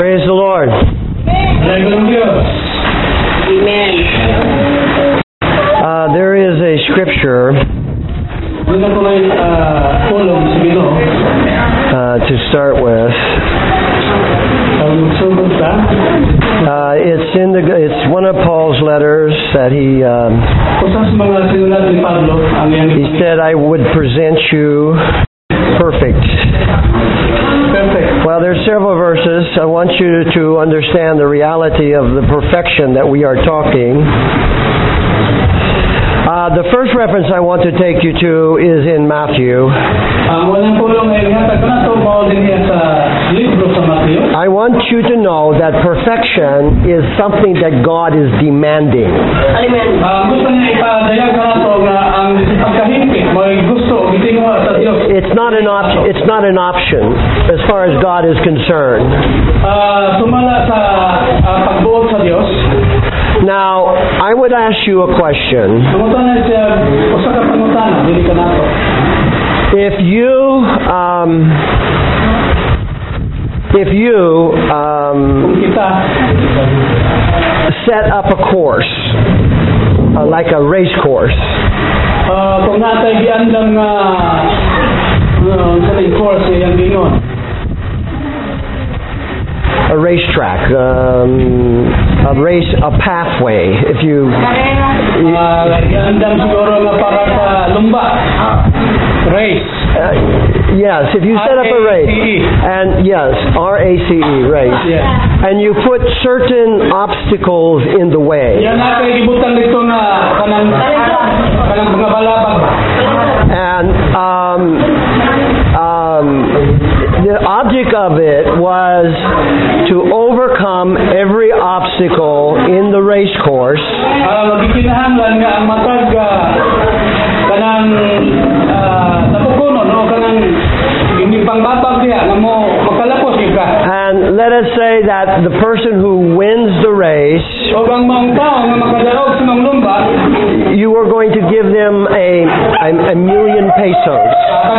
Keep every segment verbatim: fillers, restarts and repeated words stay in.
Praise the Lord. Amen. Uh, there is a scripture uh, to start with. Uh, it's in the. It's one of Paul's letters that he. Um, he said, "I would present you perfect." Well, there's several verses. I want you to understand the reality of the perfection that we are talking. Uh, the first reference I want to take you to is in Matthew. I want you to know that perfection is something that God is demanding. It's not an option. It's not an option as far as God is concerned. Now, I would ask you a question. If you, um, if you um, set up a course, uh, like a race course, a racetrack, um, a race, a pathway. If you, Race. Uh, yes, if you set up a race, and yes, R A C E, race, Yes. and you put certain obstacles in the way, and um, um, the object of it was to overcome every obstacle in the race course. And let us say that the person who wins the race, you are going to give them a, a, a million pesos.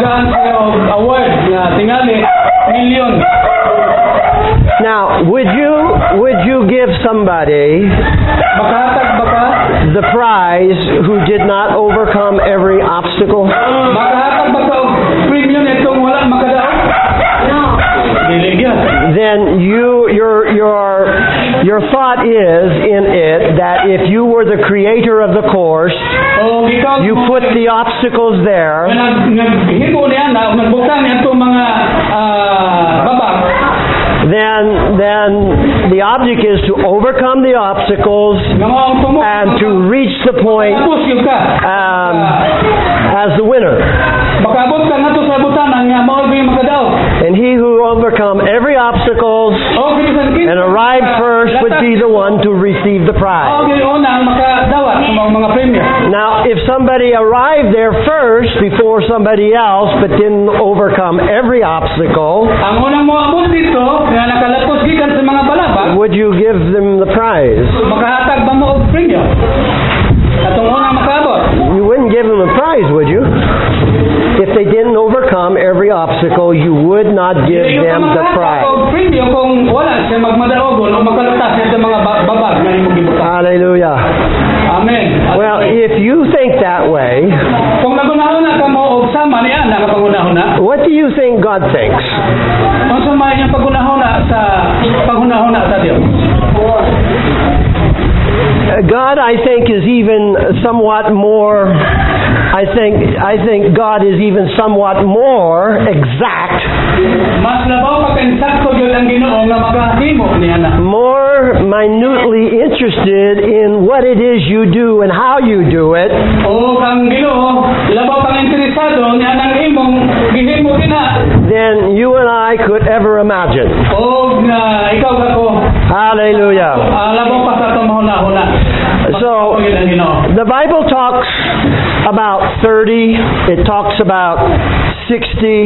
Now, would you would you give somebody the prize who did not overcome every obstacle? Then you your your your thought is in it that if you were the creator of the course, you put the obstacles there, then then the object is to overcome the obstacles and to reach the point um, as the winner. And he who overcome every obstacle and arrive first would be the one to receive the prize. Now, if somebody arrived there first before somebody else but didn't overcome every obstacle, would you give them the prize? You wouldn't give them a prize, would you? If they didn't overcome every obstacle, you would not give them the prize. Hallelujah. Amen. Well, if you think that way, what do you think God thinks? God, I think, is even somewhat more. I think I think God is even somewhat more exact, more minutely interested in what it is you do and how you do it, than you and I could ever imagine. Hallelujah. So, the Bible talks about thirty, it talks about sixty,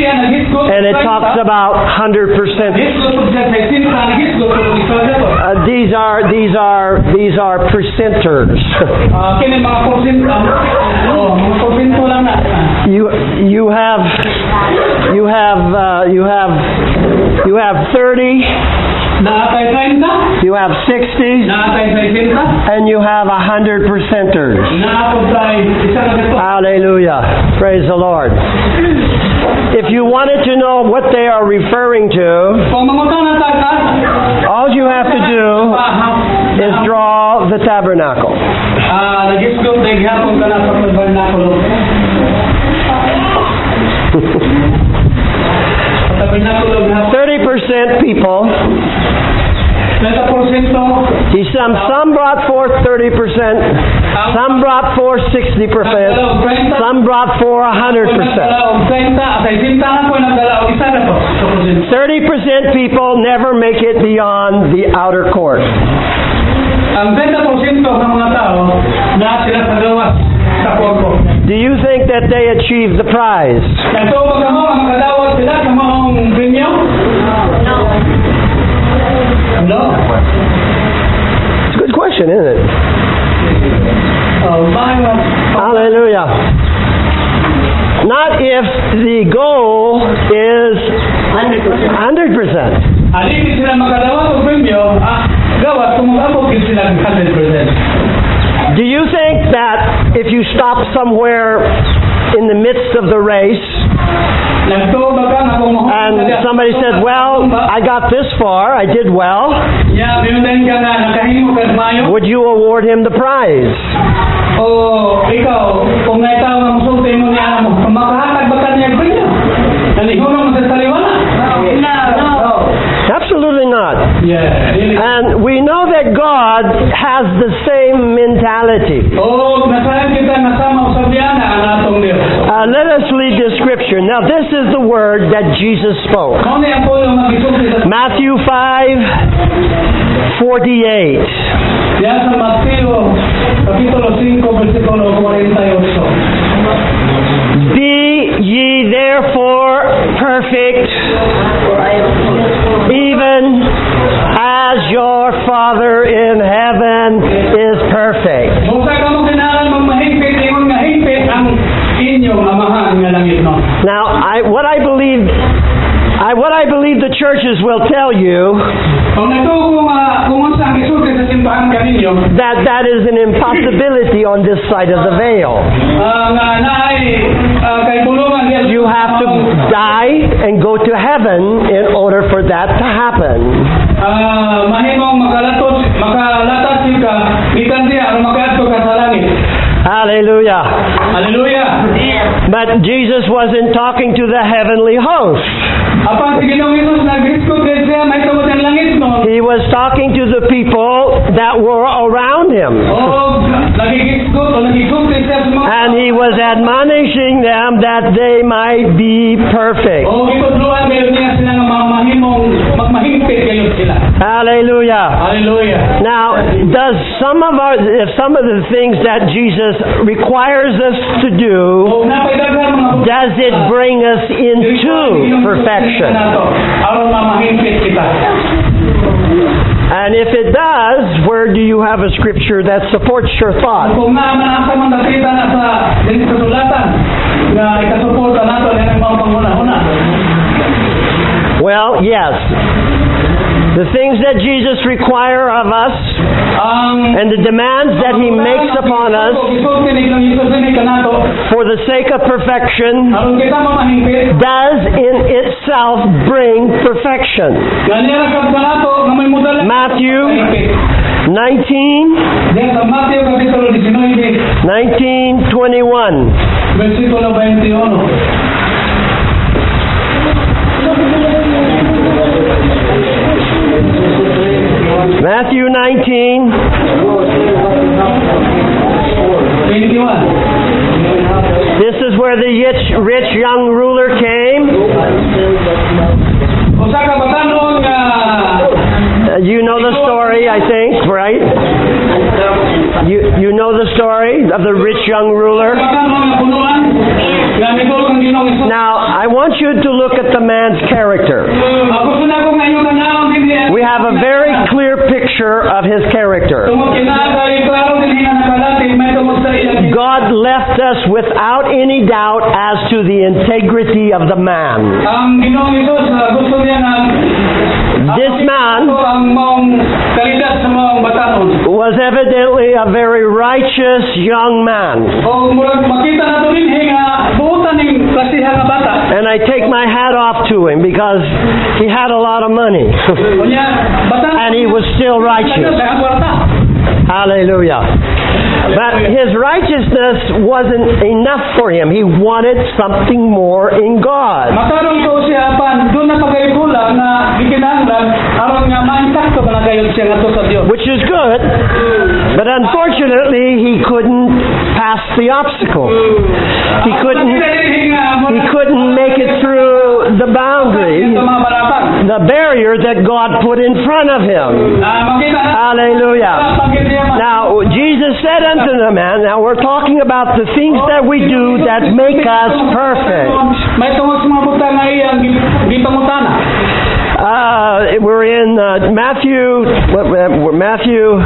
and it talks about one hundred percent. Uh, the these are these are these are percenters. Ah, kini mga porsin, ah, oh, mga porsinto lang na. You you have you have uh, you have you have thirty, Naatay thirty, you have sixty, naatay sixty, and you have a hundred percenters. naatay tay isa ka dito. Hallelujah. Praise the Lord. If you wanted to know what they are referring to, Kung mamutan na takas, all you have to do is draw the tabernacle. ah, nag-isgot na gihapon ka na sa tabernakulo. Sa tabernakulo gihapon. thirty percent people, thirty porsyento, he, some, some brought forth thirty percent, some brought forth sixty percent, some brought forth one hundred percent. thirty percent people never make it beyond the outer court. Ang thirty porsyento ng mga tao na sila sa gawas sa korpo. Do you think that they achieved the prize? Nagtuo ba mo ang makadawat sila sa mga binyo? No. It's a good question, isn't it? Oh, my God. Hallelujah. Not if the goal is one hundred percent. Alipin sila makadawat o binyo, ah, gawat kung mag-abot sila ng one hundred percent. Do you think that if you stop somewhere in the midst of the race Nagtuo ba ka na kung mahal and somebody said, well, I got this far, I did well, Yeah, binundan ka na, nakahimo ka mayo. would you award him the prize? O ikaw, kung may tao na musulti mo niya mo, kung makahatag ba ka niya binyo? Nanihulong mo sa saliwala? No, no. Absolutely not. Yeah, really. And we know that God has the same mentality. O, nasahan kita nasama sa biyana ang atong Diyos. Uh, let us read this scripture. Now, this is the word that Jesus spoke. Kung niya po yung magisulti sa Matthew five forty-eight. Yan sa Mateo, Kapitulo five, versikulo forty-eight. Be ye therefore perfect, even as your Father in heaven is perfect. Musa ka mo kinalang magmahigpit, ingon nga higpit ang inyong amahan nga langit no. Now, I, what I believe, I, what I believe the churches will tell you Kung natuko nga, kung unsa ang gisulti sa simbahan kaninyo, that that is an impossibility on this side of the veil. ah, nga naay ah, kay bulungan diyan. You have to die and go to heaven in order for that to happen. Ah, mahimong makalatot, makalatat ka, bisan diya aron makaadto ka sa langit. Hallelujah. Hallelujah. But Jesus wasn't talking to the heavenly host. Apan si Ginoong Hesus naghiskot kay siya may tawag ang langit no. He was talking to the people that were around him. O nagigiskot o nagisulti siya sa mga And he was admonishing them that they might be perfect. O itudluan kayo niya sila nga mamahimong magmahigpit kayo sila. Hallelujah. Hallelujah. Now, does some of our, if some of the things that Jesus requires us to do, O napaidagan mga does it bring us into perfection? Aron mamahigpit kita. And if it does, where do you have a scripture that supports your thought? Kung nga manasa man nakita na sa din kasulatan nga ikasuporta nato ang mga panghuna-huna. Well, yes. The things that Jesus requires of us Ang and the demands that He makes upon us gisulti ni Ginoong Hesus ni kanato for the sake of perfection aron kita mamahigpit does in itself bring perfection. ganira sa kanato nga may modal Matthew nineteen, diyan sa Mateo Kapitulo nineteen nineteen twenty-one. versikulo twenty-one. Matthew nineteen, twenty-one. this is where the rich, rich young ruler came. Usa ka batanon nga Uh, you know the story, I think, right? You you know the story of the rich young ruler? batanon nga punuan nga mitulog ang Ginoong Hesus. Now, I want you to look at the man's character. Ako suna ko ngayon kanawon hindi. We have a very clear picture of his character. Tungod kinaagay klaro din nga nakalatid may tungod sa iyang God left us without any doubt as to the integrity of the man. ang Ginoong Hesus uh, gusto niya na This man ito ang maong kalidad sa maong batanon. was evidently a very righteous young man. O murag makita nato din nga buutan ning klasihan nga bata. And I take my hat off to him because he had a lot of money. Unya bata And he was still righteous. Kaya kwarta. Hallelujah. But his righteousness wasn't enough for him. He wanted something more in God. Makaroon ko siya apan doon na pagayula na gikinahanglan aron nga maantakto ka na gayud siya ngadto sa Dios. Which is good, but unfortunately he couldn't pass the obstacle. He couldn't he couldn't make it through the boundary, the barrier that God put in front of him. Hallelujah. Now, Jesus said unto the man, now we're talking about the things that we do that make us perfect. May tungod sa mga butang nga iyang gipangutana. Uh, we're in uh, Matthew, what, uh, Matthew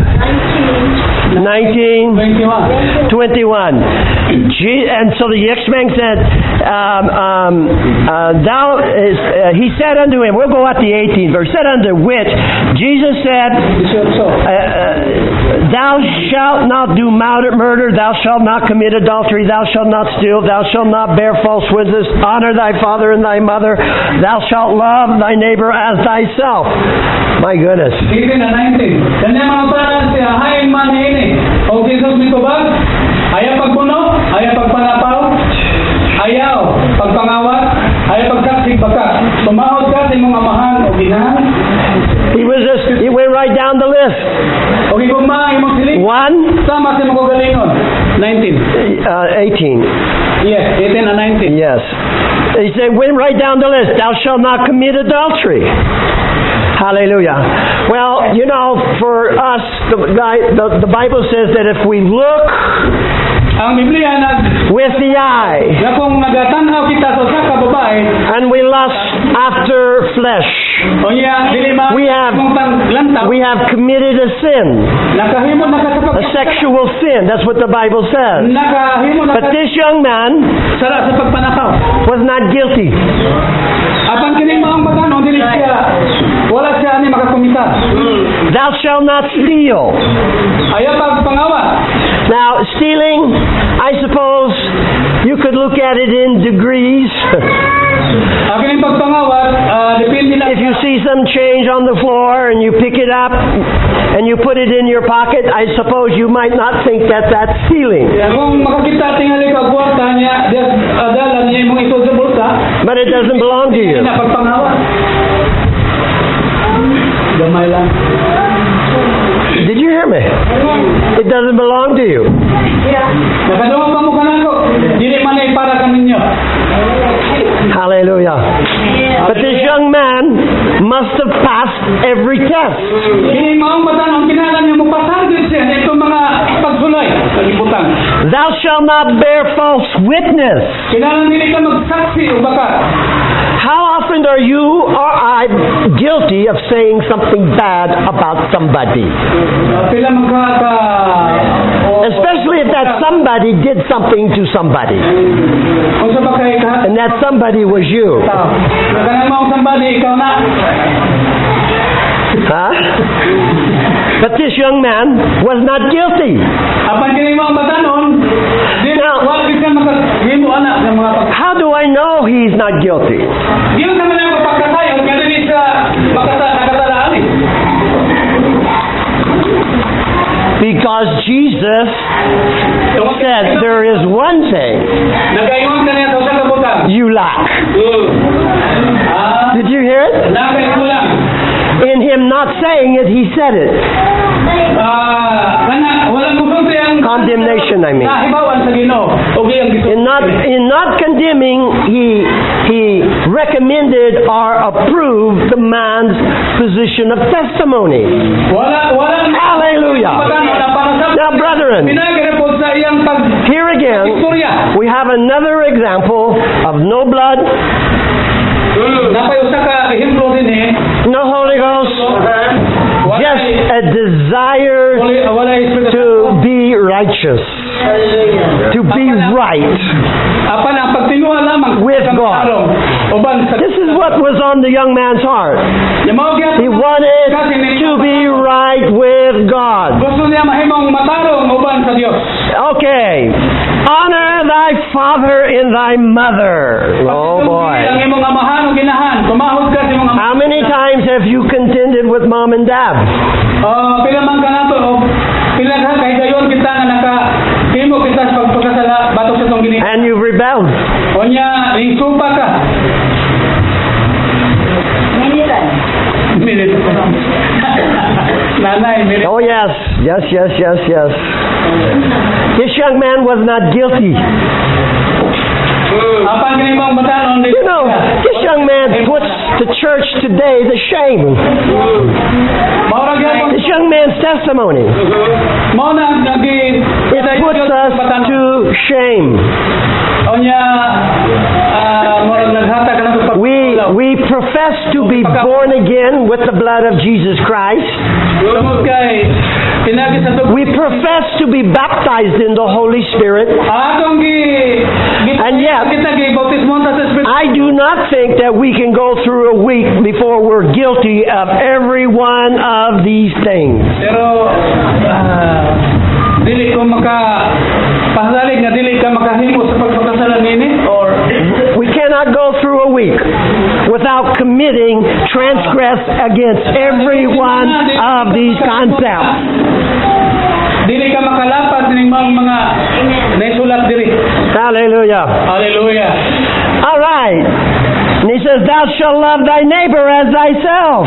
nineteen, twenty-one. Je- and so the next man said, um, um, uh, thou is, uh, he said unto him, we'll go at the eighteenth verse, said unto which, Jesus said, uh, uh, thou shalt not do murder, thou shalt not commit adultery, thou shalt not steal, thou shalt not bear false witness, honor thy father and thy mother, thou shalt love thy neighbor as thyself. My goodness. eighteen na nineteen. Kanya mga pranan siya, hain man ini. O Jesus ni Tubag, ayaw pagpuno, ayaw pagpanapaw, ayaw pagpangawat, ayaw pagsaksig bakas. Sumahod ka sa imong amahan o ginahan. He was just, he went right down the list. O gigugma imong silik. One, Sama sa imong kagalingon. nineteen. uh, eighteen. Yes, eighteen and nineteen. Yes. He said, went right down the list. Thou shalt not commit adultery. Hallelujah. Well, you know, for us, the, the, the Bible says that if we look Ang Biblia nag with the eye na kung nagatanhaw kita sa usa ka babae, and we lust after flesh, o niya dili ma We have- mong lantaw, we have committed a sin, nakahimo na ka sa a pag- sexual sin. That's what the Bible says. nakahimo na But ka this young man sara sa pagpanakaw. was not guilty. Apan kining maong batanon dili siya wala siya ani makakumita. Thou shalt not steal. Ayaw pag pangawat. Now, stealing, I suppose you could look at it in degrees. Ang kining pagpangawat ah, depende na If you see some change on the floor and you pick it up and you put it in your pocket, I suppose you might not think that that's stealing. Ya, kung makakita tingali ka kwarta niya des adalan niya imong ito sa bulsa, But it doesn't belong to you. na pagpangawat. Gamay lang. Did you hear me? It doesn't belong to you. Nakadungog pa mo kanako. Dili man ay para kaninyo. Hallelujah. But this young man must have passed every test. Kini maong batanon kinahanglan niya mo pasar gyud siya sa itong mga pagsulay sa libutan. Thou shalt not bear false witness. Kinahanglan dili ka magsaksi o baka. How often are you or I guilty of saying something bad about somebody? Pila man ka ka o- Especially if that somebody did something to somebody. Kung sa bakay ka And that somebody was you. tao. Kanang maong sambali ikaw na. Huh? But this young man was not guilty. Apan kini maong batanon, dili Now- wa gyud ka makahimo ana ng mga pag How do I know he's not guilty? Di man naman ang pagkatayon nga dili sa makata nakatalaan eh. Because Jesus said there is one thing Nagaingon ka niya sa usa ka butang. you lack. Ah, Did you hear it? nakay mo lang. In him not saying it, he said it. Ah, kana wala mo sulti ang Condemnation, I mean. nahibawan sa Ginoo. Og iyang gisulti. In not in not condemning, he he recommended or approved the man's position of testimony. Wala wala Hallelujah. Pagano na para sa Now, brethren, pinagirepod sa iyang pag here again istorya. we have another example of no blood, Napay usa ka ehemplo din eh. no Holy Ghost, a desire Wala, wala Espiritu to Santo. be righteous, to be right. Apan ang pagtinguha lamang With sa God. tarong, uban sa This is what was on the young man's heart. Yung mga gyud- He wanted to be right with God. Gusto niya mahimong matarong uban sa Dios. Okay. Honor thy father and thy mother. Oh Ang boy. imong amahan o ginahan, tumahod ka sa imong amahan. How many times have you contended with mom and dad? Ah, pila man ka nato o pila ka kay dayon kita nga naka himo kita sa pagpagkasala batok sa tong gini. And you've rebelled. Onya, isupa ka. Minit. Nanay, minit. Oh yes. Yes, yes, yes, yes. This young man was not guilty. Apan kini mong batanon You know, this young man puts the church today to shame. Maura gyapon. This young man's testimony. Mao na nagi It puts us to shame. Onya, ah, mora naghatag ka na sa We we profess to be born again with the blood of Jesus Christ. Tungod kay pinagi sa tubig. We profess to be baptized in the Holy Spirit. Atong gi And yet, kita gi bautismo ta sa Espiritu. I do not think that we can go through a week before we're guilty of every one of these things. Pero ah, dili ko maka pahalig nga dili ka makahimo sa pagpakasalan nini or We cannot go through a week without committing transgress against every one of these concepts. dili ka makalapat ning mga mga naisulat diri. Hallelujah. Hallelujah. All right. And he says, thou shalt love thy neighbor as thyself.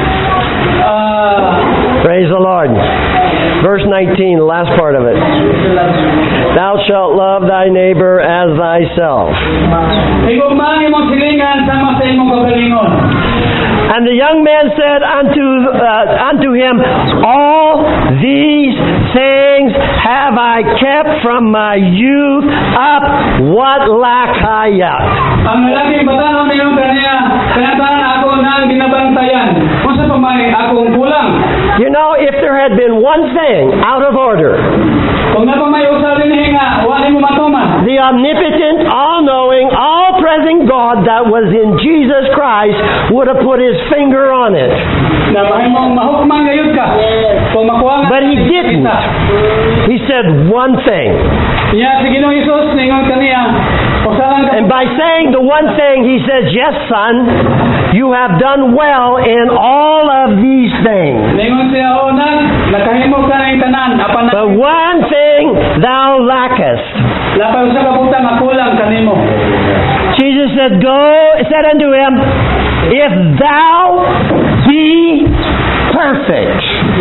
Ah, Praise the Lord. Verse nineteen, the last part of it. Thou shalt love thy neighbor as thyself. higugmaan imong silingan sama sa imong kagalingon. And the young man said unto uh, unto him, all these things have I kept from my youth up. What lack I yet? Ang lalaking batanon niyo kaniya, kanataan ako nang ginabantayan. Unsa pa may akong kulang? You know, if there had been one thing out of order, Kung na pa may usa dinhi nga wa nimo matuman. the omnipotent, all-knowing, all-present God that was in Jesus Christ would have put his finger on it. Na mahimong mahukman gayud ka. Kung makuha nga But he didn't. isa. He said one thing. Iya si Ginoong Hesus ningon kaniya, usalan ka. And by saying the one thing, he says, yes, son, you have done well in all of these things. Ningon siya o nag nakahimo ka ning tanan apan But one thing thou lackest. lapay usa ka butang nga kulang kanimo. Jesus said, go, said unto him, if thou be perfect.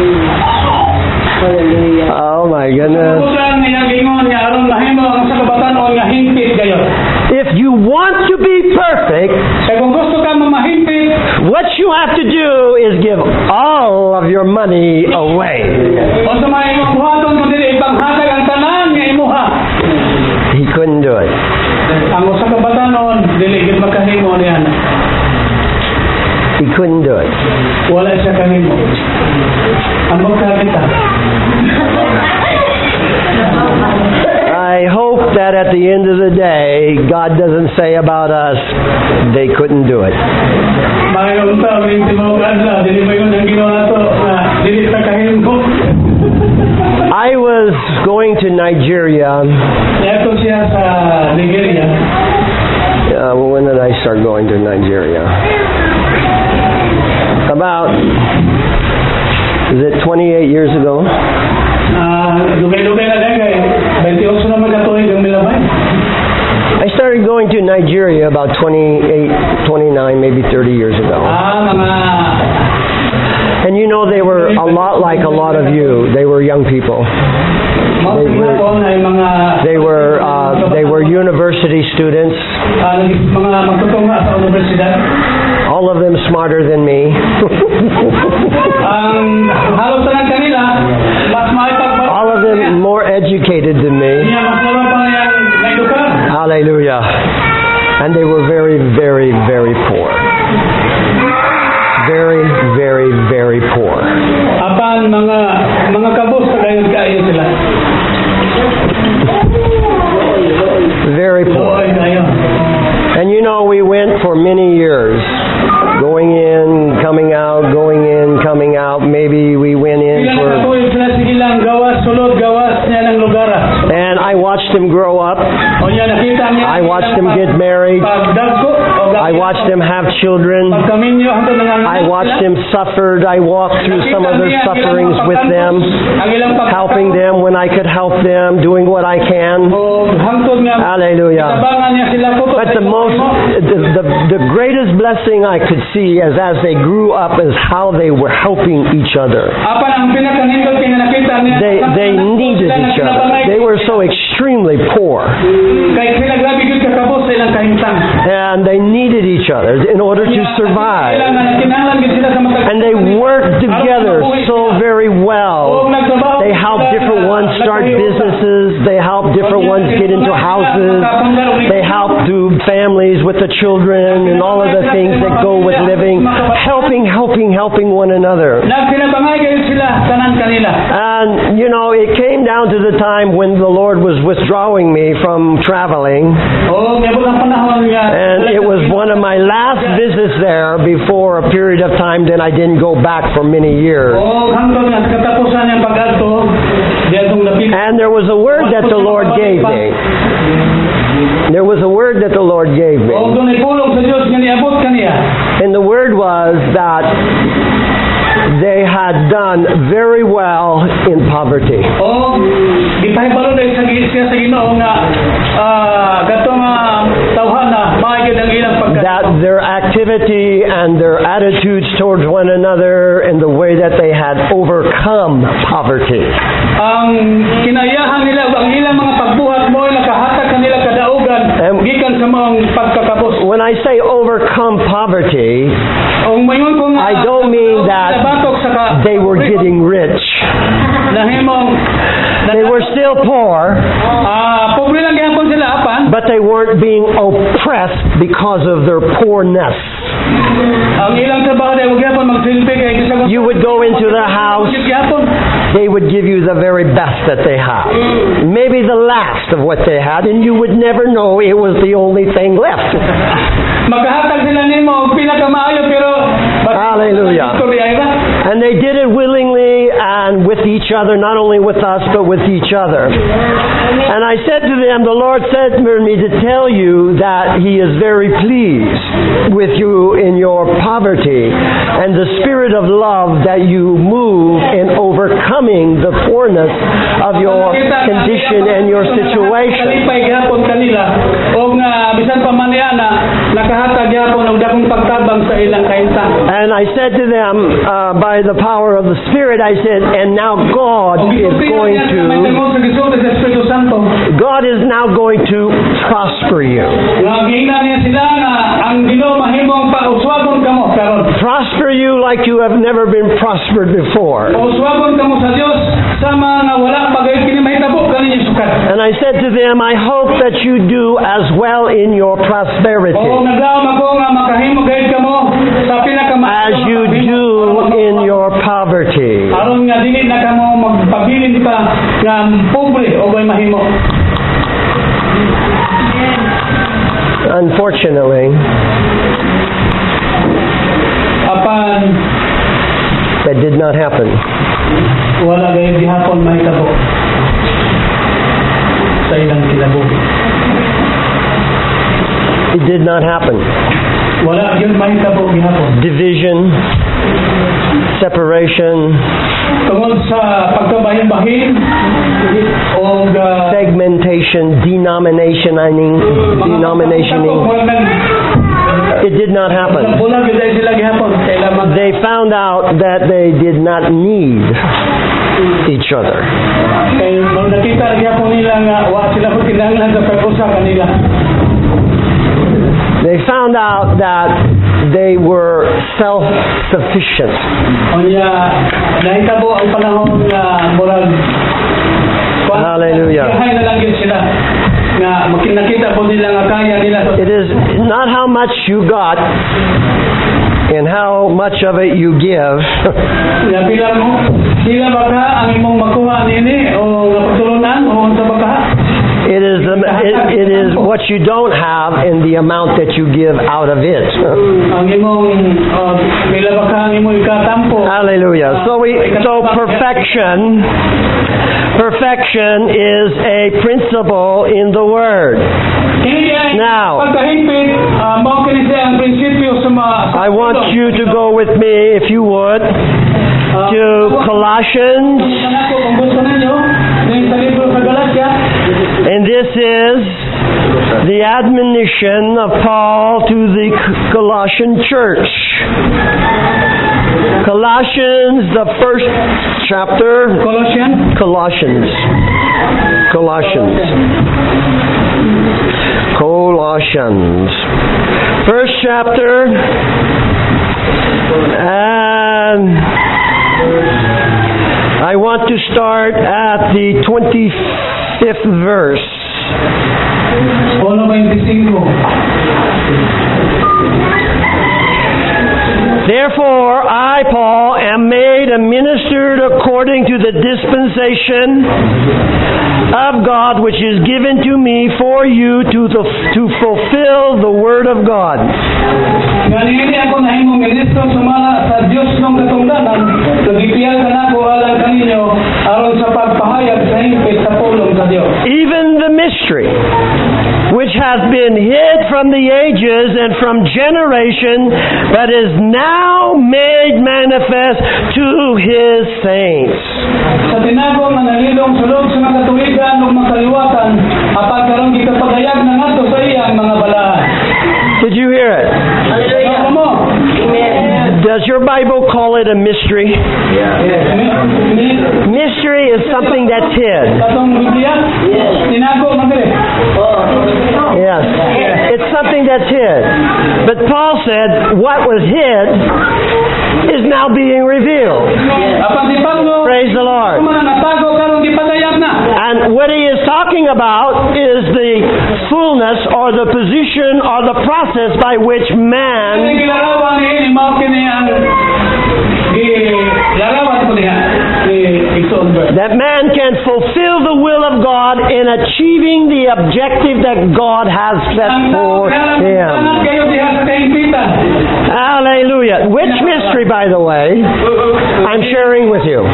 Oh my goodness. Kulang niya gingon nga aron mahimo ang usa ka batan-on nga hingpit gayon. If you want to be perfect, Kaya kung gusto ka mamahimpit, what you have to do is give all of your money away. o sa mga imong buhaton kung dili ipanghatag ang tanan nga imuha. He couldn't do it. Ang usa ka batanon dili gid makahimo niyan. He couldn't do it. Wala siya kahimo. Ang magkakita. I hope that at the end of the day, God doesn't say about us, they couldn't do it. Mayroon sa rin timog adla, dili ba yun ang ginawa to na dili sa kahimo. I was going to Nigeria. Ito siya sa Nigeria. Uh, when did I start going to Nigeria? About, is it twenty-eight years ago? Ah, dugay-dugay na dagay. twenty-eight na magkatuig ang milabay. I started going to Nigeria about twenty-eight, twenty-nine, maybe thirty years ago. Ah, mga And you know, they were a lot like a lot of you. They were young people. mga tingnan ay mga They were uh, they were university students. ah, mga magtutunga sa universidad. All of them smarter than me. Ang halos tanan kanila mas maipag All of them more educated than me. niya mas lalo pa yang naedukar. Hallelujah. And they were very, very, very poor. Very, very, very poor. Apan maybe we went in Sila for, nakatuloy sila sige lang gawas sulod gawas niya ng lugar. and I watched them grow up. O niya nakita niya. I watched them get married. Pagdagko. I watched them have children. Pagkaminyo hangtod nanganganak I watched them suffered. I walked through some of their sufferings with them, Ang ilang helping them when I could help them, doing what I can. O hangtod nga. Hallelujah. Tabangan niya sila tutok. But the most, the, the, the greatest blessing I could see as, as they grew up is how they were helping each other. Apan ang pinakanindot kay nakita niya. They, they needed each other. They were so extremely poor. Kay sila grabe gyud kakabos sa ilang kahimtang. And they needed each other in order to survive. And they worked together so very well. They helped different ones start businesses. They helped different ones get into houses. They helped do families with the children and all of the things that go with living. Helping, helping, helping one another. And, you know, it came down to the time when the Lord was withdrawing me from traveling. And it was one of my last visits there before a period of time. Then I didn't go back for many years. And there was a word that the Lord gave me. There was a word that the Lord gave me. And the word was that they had done very well in poverty. That their activity and their attitudes towards one another and the way that they had overcome poverty. Ang kinayahan nila, ang ilang mga pagbuhat mo, nakahatag kanila kadaugan, gikan sa mga pagkakapos. When I say overcome poverty, I don't mean that they were getting rich. They were still poor, but they weren't being oppressed because of their poorness. You would go into their house, they would give you the very best that they have. Maybe the last of what they had, and you would never know it was the only thing left. Hallelujah. And they did it willingly and with each other, not only with us, but with each other. And I said to them, the Lord said to me to tell you that He is very pleased with you in your poverty and the spirit of love that you move in overcoming the poorness of your condition and your situation. And I said to them, uh, by the power of the Spirit, I said, and now God is going to, God is now going to prosper you. Prosper you like you have never been prospered before. And I said to them, I hope that you do as well in your prosperity as you do in your poverty. Unfortunately, that did not happen. It did not happen. Division, separation, segmentation, denominationing, denominationing. It did not happen. They found out that they did not need each other. They found out that they were self-sufficient. Hallelujah. It is not how much you got and how much of it you give. It is the, it, it is what you don't have in the amount that you give out of it. Ang imong uh, pila ba ka ang imong ikatampo. Hallelujah. So we so perfection perfection is a principle in the word. Now, pagkahimpit, uh, mao kini siya ang prinsipyo sa mga I want you to go with me, if you would, to Colossians, kung gusto ninyo, sa libro sa Galatia. and this is the admonition of Paul to the Colossian church. Colossians, the first chapter. Colossians. Colossians. Colossians. Colossians. First chapter. And I want to start at the twenty-fifth verse. one twenty-five. Therefore, I, Paul, am made a minister according to the dispensation of God, which is given to me for you to, the, to fulfill the word of God. Ganini ako nahimong ministro sumala sa Dios ng katungdanan, nagipiyal ka na ko alang kaninyo aron sa pagpahayag sa hingpit sa pulong sa Dios. Even the mystery, which has been hid from the ages and from generation, but is now made manifest to His saints. Sa tinago nga nalilong sulod sa mga katuwigan ug makaliwatan, apat karon gikapagayag na ngadto sa iya ang mga balahan. Did you hear it? Hallelujah. Does your Bible call it a mystery? Mystery is something that's hid. Katong Biblia? Tinago man dire. Yes. It's something that's hid. But Paul said what was hid is now being revealed. Praise the Lord. And what he is talking about is the fullness or the position or the process by which man that man can fulfill the will of God in achieving the objective that God has set for him. Hallelujah. Which mystery, by the way, I'm sharing with you.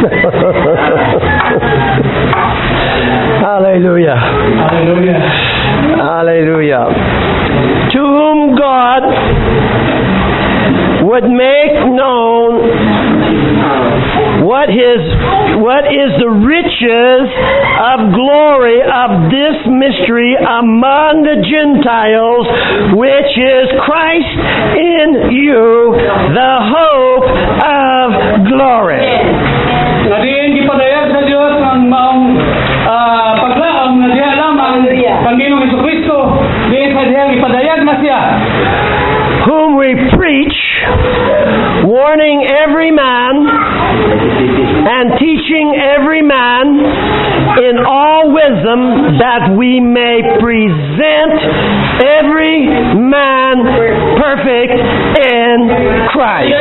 Hallelujah. Hallelujah. Hallelujah. To whom God would make known what his what is the riches of glory of this mystery among the Gentiles, which is Christ in you, the hope of glory. Ngadiin gipadayag sa Dios ang maong paglaom nga diha lamang Panginoong Jesucristo, diin sa diha gipadayag na siya. Whom we preach, warning every man and teaching every man in all wisdom, that we may present every man perfect in Christ.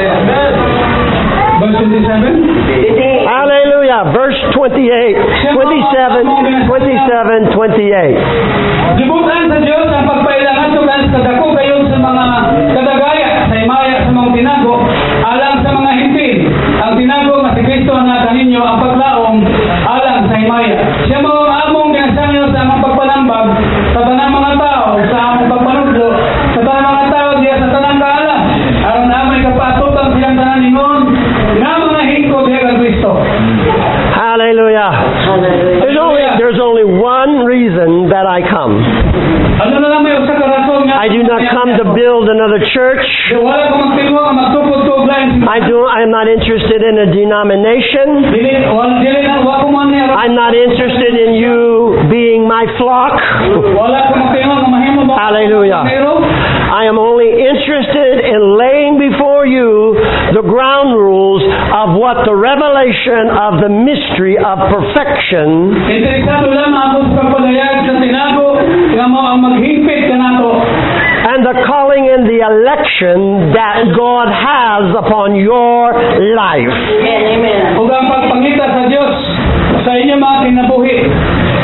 Verse twenty-seven. Hallelujah. Verse twenty-eight, twenty-seven, twenty-seven, twenty-eight. Gibutan sa Dios ang pagpailangan tugan sa dako kayon sa mga kadagaya sa imaya sa mga tinago alang sa mga hintin. Ang tinago nga si Kristo na kaninyo ang paglaom alang sa imaya. Siya mo among ginasangyo sa among pagpanambag sa tanang mga tao, sa among pagpanudlo, sa tanang mga tao diya sa tanang kaalam. Aron namay kapatutan silang tanan ningon nga mga hingkod diya kang Kristo. Hallelujah. There's only, there's only one reason that I come. Ano na lang may usa ka rason nga I do not come to build another church. wala ko magtingo nga magtupod ko blind. I do. I'm not interested in a denomination. Dili wala dili na wa ko man niya. I'm not interested in you being my flock. Wala ko magtingo nga mahimo ba. Hallelujah. I am only interested in laying before you the ground rules of what the revelation of the mystery of perfection Interesado lamang ako sa pagpadayag sa tinago nga mo ang maghingpit kanato. and the calling and the election that God has upon your life. Ug ang pagpangita sa Dios sa inyo mga kinabuhi.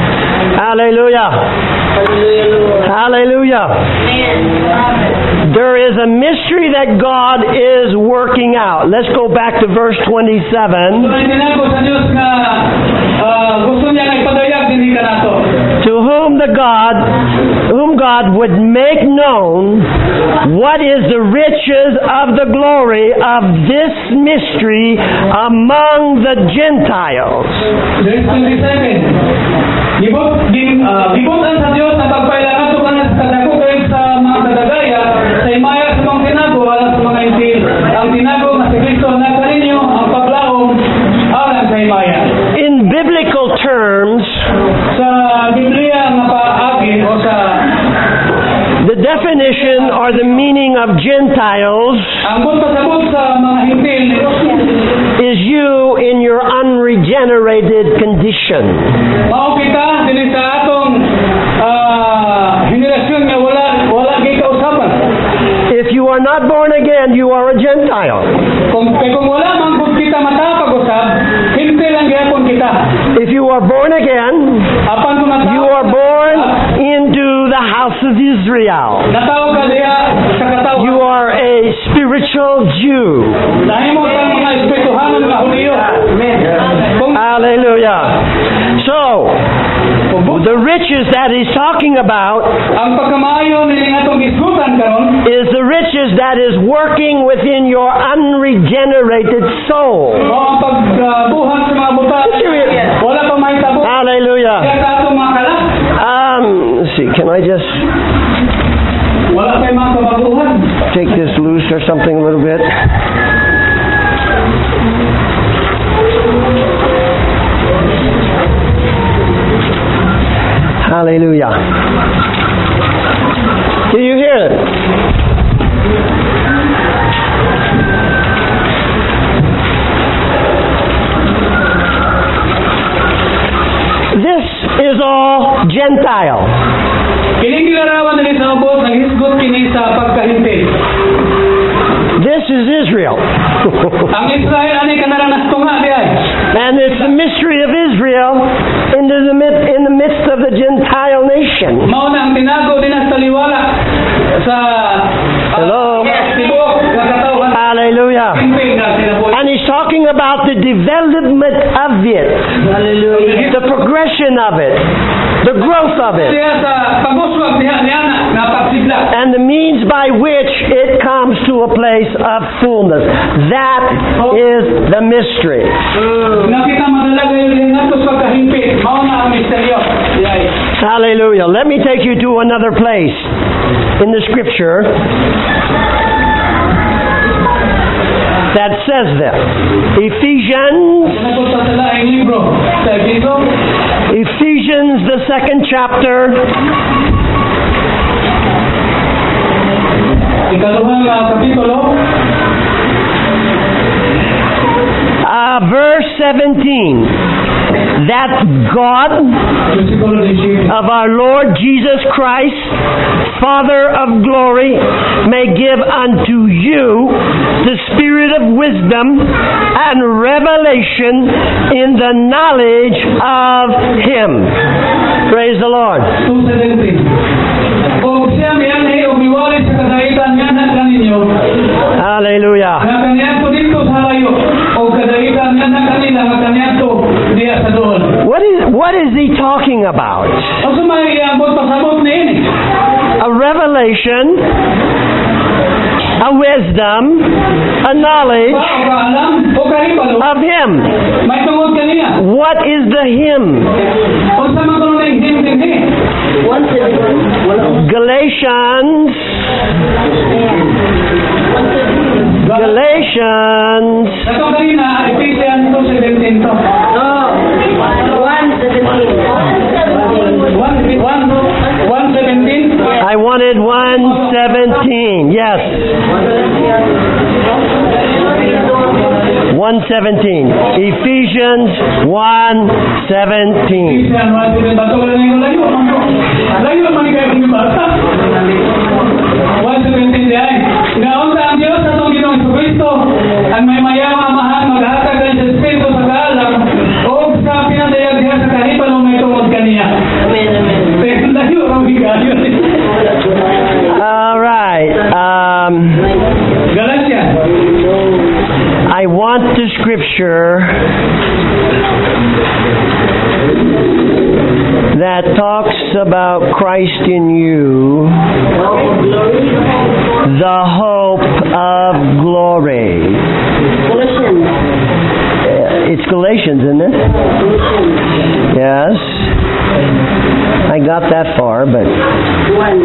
Hallelujah. Hallelujah. There is a mystery that God is working out. Let's go back to verse twenty-seven. So, tinago sa Diyos nga ah, gusto niya nga ipadayag din ka nato. To whom the God, whom God would make known what is the riches of the glory of this mystery among the Gentiles. Verse twenty-seven. Gibot din uh, gibutan sa Dios ang pagpailangan to kanas kadako kay sa mga kadagaya sa imaya sa mga tinago alang sa mga intil. Ang tinago nga si Kristo na kaninyo ang paglaom alang sa imaya. In biblical terms, Sa Biblia nga paagi o sa the definition or the meaning of Gentiles ang pasabot sa mga hintil is you in your unregenerated condition. mao kita dili sa atong ah, henerasyon nga wala wala gay kausapan. If you are not born again, you are a Gentile. Kung kay kung wala man gud kita matapag-usab, hintil lang gyapon kita. If you are born again, Apan kung natawag, you are born into the house of Israel. natawag ka diha sa katawag. You are a spiritual Jew. Nahimo kang mga espirituhanon nga Hudiyo. Kung Hallelujah. So, the riches that he's talking about ang pagkamaayo nining atong gisgutan karon is the riches that is working within your unregenerated soul. mao ang pagbuhat sa mga buta. Wala pa mahitabo. Hallelujah. Kaya sa atong mga kalak, Um, let's see, can I just wala kay mga kabaguhan. take this loose or something a little bit? Hallelujah. Do you hear it? This is all Gentile. Kining gilarawan nila sa ubos, naghisgot kini sa pagkahintil. This is Israel. Ang Israel ani kanara nastunga diay. And it's the mystery of Israel into the mid- in the midst of the Gentile nation. Mao na ang tinago din sa liwala sa Hello? tibok nga katawhan. Hallelujah. Hintil na sinabuhi. And he's talking about the development of it, the progression of it, the growth of it, Diya sa paguswag diha niya na pagsigla. and the means by which it comes to a place of fullness. That is the mystery. Nakita madalaga yung natos pagkahimpit. Mao na ang misteryo. Diay. Hallelujah. Let me take you to another place in the scripture that says that. Ephesians, Nagod sa laing libro sa Efeso, Ephesians, the second chapter, ikaduhang uh, kapitulo, uh, verse seventeen. That God versikulo eighteen. of our Lord Jesus Christ, Father of glory, may give unto you the spirit of wisdom and revelation in the knowledge of Him. Praise the Lord. two seventeen. O siya miyanay o miwali sa kadaitan nga na kaninyo, Hallelujah. nga kanyato dito sa layo, o kadaitan nga na kanila, nga kanyato diya sa doon. What is what is he talking about? O sumay iabot pasabot ni ini. A revelation, a wisdom, a knowledge Ba o kaalam, o kahibalo, of Him. may tungod kaniya. What is the Him? O sa mga kanong himtimhi. Galatians, Galatians, Ito kanina, Ephesians two seventeen to. one seventeen. I wanted one seventeen. Yes. one seventeen. Ephesians one seventeen. Ephesians one seventeen. Bato ka lang yung layo. Layo naman kayo yung bata. one seventeen di ay. Ngaon sa ang Diyos sa itong Ginoong Kristo, ang may mayang amahan, maghatag kayo sa Espiritu sa kaalam, o sa pinadayag diha sa kahipalo may tungod kaniya. scripture that talks about Christ in you, the hope of glory. Colossians. It's Galatians, isn't it? Yes. I got that far, but one.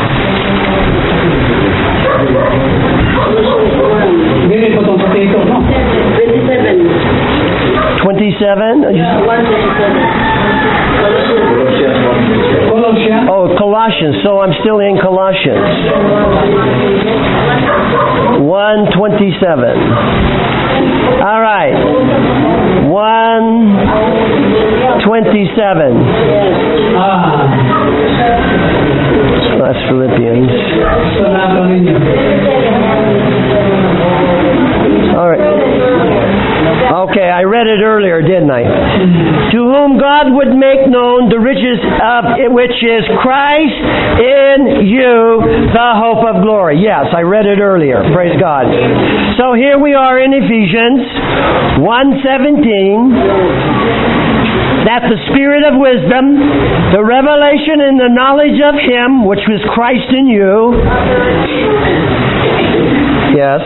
Dili po itong potato, no? twenty-seven. twenty-seven? one twenty-seven. Colossians. Colossians. Oh, Colossians. So I'm still in Colossians. one twenty-seven. All right. one twenty-seven. Ah, That's Philippians. so nabang ninyo. All right. Okay, I read it earlier, didn't I? To whom God would make known the riches of it, which is Christ in you, the hope of glory. Yes, I read it earlier. Praise God. So here we are in Ephesians one seventeen. That the spirit of wisdom, the revelation and the knowledge of Him, which was Christ in you. Yes.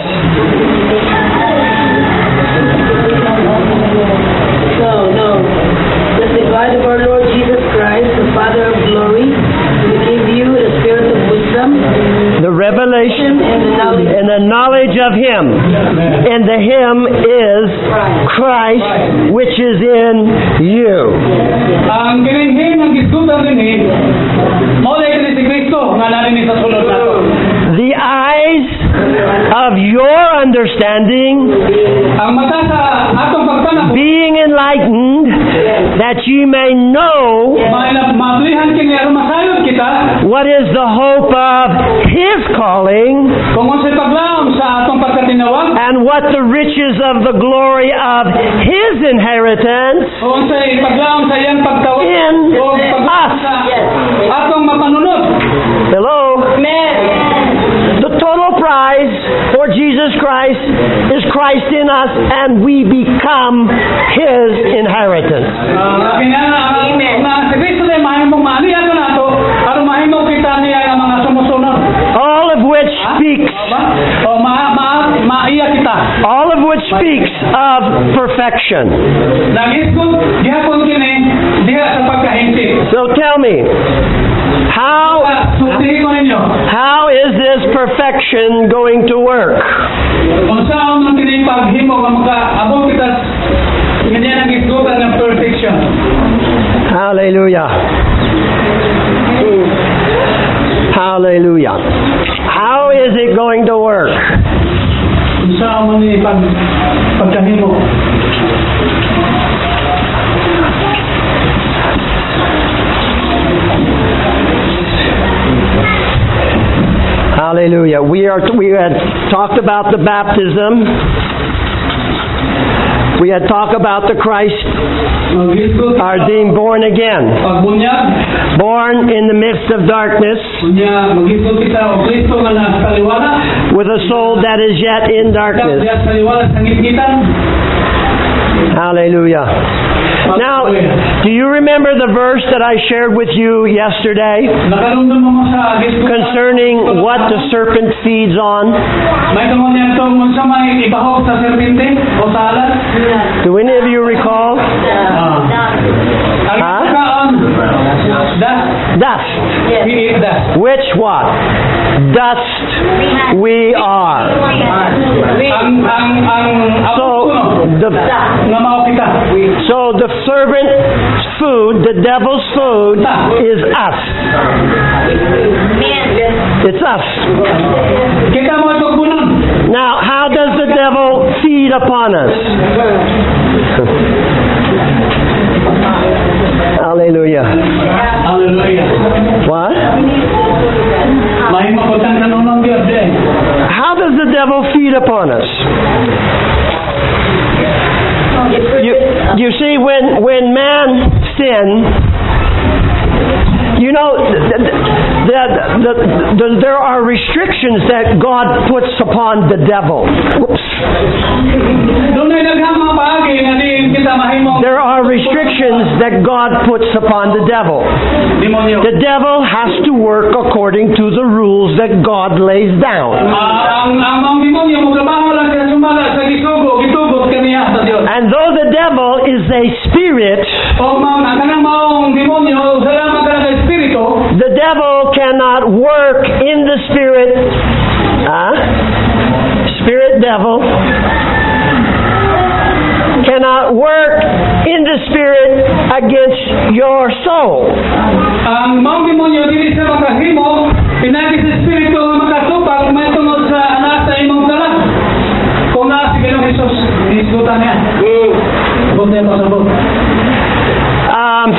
No, no. That the God of our Lord Jesus Christ, the Father of glory, will give you the spirit of wisdom, The revelation and the knowledge and the knowledge of Him. And the Him is Christ, which is in you. Ang gininhin ng gisgutan din eh, maulay ka ni si Kristo, nga narin sa sulod na to. The eyes of your understanding Ang mata sa atong pagtanap, being enlightened, that ye may know mablihan kini aron masayod kita, what is the hope of His calling, kung unsay paglaom sa atong pagkatinawag, and what the riches of the glory of His inheritance o unsay paglaom sa iyang pagtawag, in o paglaom us. sa atong mapanunod. Hello? The total prize for Jesus Christ is Christ in us, and we become His inheritance. Uh, Kinana, na si Kristo ay mahimong maaniya ka na to, aron mahimong kita niya ang mga sumusunod. All of which speaks, O ma ma maiya kita. all of which speaks of perfection. Nagisgot gihapon kini diha sa pagkahinsip. So tell me, how Sultihin ko ninyo. how is this perfection going to work? Kung saan nang kini paghimo nga makaabot kita hindi nang gisgutan ng perfection. Hallelujah. Hallelujah. How is it going to work? Kung saan man ni pag pagkahimo. Hallelujah. We are we had talked about the baptism. We had talked about the Christ Magisgot are being born again, pagbunyag, born in the midst of darkness, bunya magisgot kita og Kristo nga nasa liwala. with a soul that is yet in darkness. Diya sa liwala sa ngitgitan. Hallelujah. Now, do you remember the verse that I shared with you yesterday Nakalundon mo sa gisgot concerning what the serpent feeds on? may tungod niya ito kung sa may ibahog sa serpente o sa alas. Do any of you recall? Ah. Ang Ha? kaon, dust. Dust. We eat dust. Which what? Dust we are. Ang ang ang So the nga mao kita. so the servant's food, the devil's food, is us. It's us. Kita mo ito bunon. Now, how does the devil feed upon us? Hallelujah. Hallelujah. What? May maputang nanunong Diyos eh. How does the devil feed upon us? You, you see, when, when man sinned, you you know, the, the, the, the, there are restrictions that God puts upon the devil. Oops. Doon ay daghang mga paagi nga di kita mahimong There are restrictions that God puts upon the devil. demonyo. The devil has to work according to the rules that God lays down. Ah, ang ang mga demonyo mo trabaho lang sa sumala sa gisugo, gitugot kaniya sa Dios. And though the devil is a spirit, O mao na kanang maong demonyo salamat ka sa espiritu, the devil cannot work in the spirit. Huh? Spirit devil cannot work in the spirit against your soul. ang maong demonyo dili sa makahimo pinagi sa espiritu nga makasupak may tungod sa anak sa imong dala. Kung naa si Ginoong Hesus, isgutan niya. Sabot niya pasabot. Um,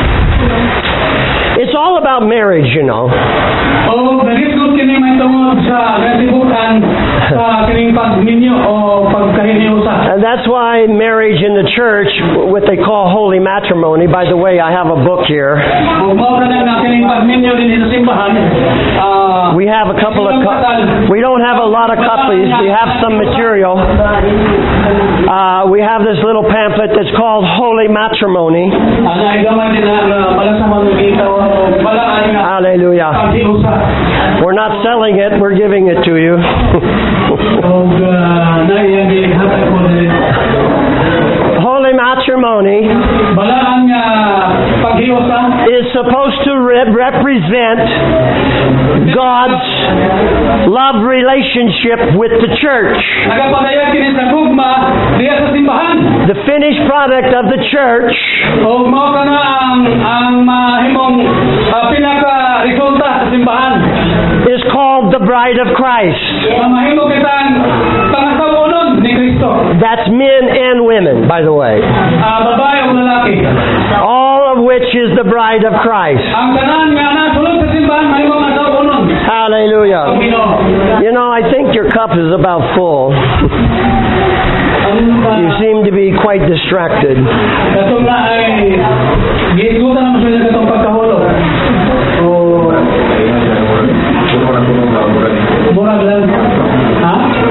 it's all about marriage, you know. O nagisgot kini may tungod sa kasibukan sa kining pagminyo o pagkahiniusa. And that's why marriage in the church, what they call holy matrimony, by the way, I have a book here. O mao na na kining pagminyo din sa simbahan. Ah, We have a couple of, co- we don't have a lot of copies. We have some material. Uh, we have this little pamphlet that's called Holy Matrimony. ana ay gamay din na na pala sa mga bitaw o pala ay nga Hallelujah. paghiusa. We're not selling it, we're giving it to you. O naiyang hatag ko din. Holy Matrimony Balaan nga paghiusa is supposed to re- represent God's love relationship with the church. nagapadayag kini sa gugma diya sa simbahan. The finished product of the church O mao kana ang ang mahimong uh, pinaka resulta sa simbahan. is called the bride of Christ. Ang mahimo kitang pangasabunon ni Kristo. That's men and women, by the way. Ah, babae o lalaki. All of which is the bride of Christ. Ang tanan nga ana sulod sa simbahan mahimong asabunon. Hallelujah. Ang Ginoo. You know, I think your cup is about full. Ang You uh, seem to be quite distracted. katong na ay giisutan naman sa katong pagkahulog. O murag lang. Ha?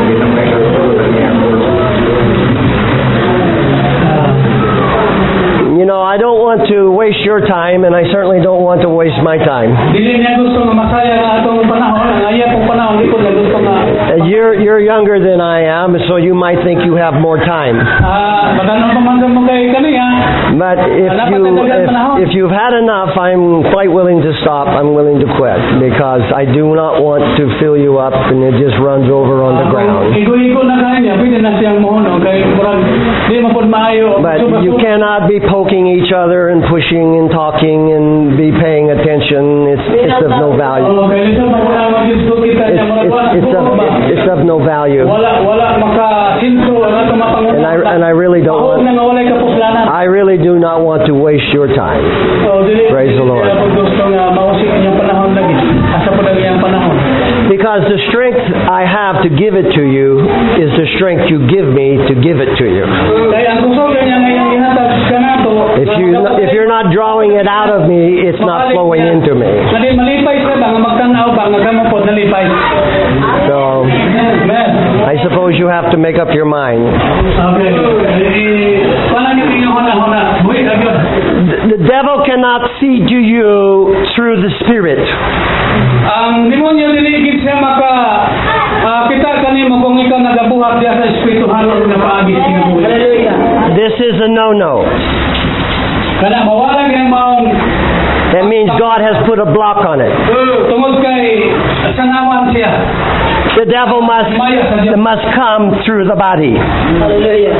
You know, I don't want to waste your time, and I certainly don't want to waste my time. Dili niya gusto nga masaya nga atong panahon. Ang iya pong panahon di ko na gusto nga Uh, You're you're younger than I am, so you might think you have more time. ah magano pa man sa mga kani ha. But if you if, if you've had enough, I'm quite willing to stop. I'm willing to quit because I do not want to fill you up and it just runs over on the ground. Igo-igo na kanya, pwede na siyang mohono kay murag di man pud maayo. But you cannot be poking each other and pushing and talking and be paying attention. It's it's of no value. Oh, kay lito pa wala mag-disco kita It's niya murag wala it's it's of it's of no value. wala wala maka sinto wala ka mapangunan. And I and I really don't Mahog na want. nga walay kapuslanan. I really do not want to waste your time. So, dili Praise the Lord. Kaya pag gusto nga mausik niyang panahon lagi. Asa po lang niyang panahon. Because the strength I have to give it to you is the strength you give me to give it to you. Kaya ang gusto niya ngayong ihatag kanato. If you if you're not drawing it out of me, it's not flowing into me. Kadi malipay sa ba nga magtanaw ba nga kamo pod nalipay. So Amen. I suppose you have to make up your mind. Okay. Eh, paano niyo tingnan hona-hona? Buhi agad. The, the devil cannot see to you through the spirit. Ang demonyo diligid siya maka ah, kita kanimo kung ikaw nagabuhat diya sa espirituhan o napaagi kinabuhi. Hallelujah. This is a no-no. Kana mawala gyud maong That means God has put a block on it. uh, tungod kay sanawan siya. The devil must must come through the body. Hallelujah.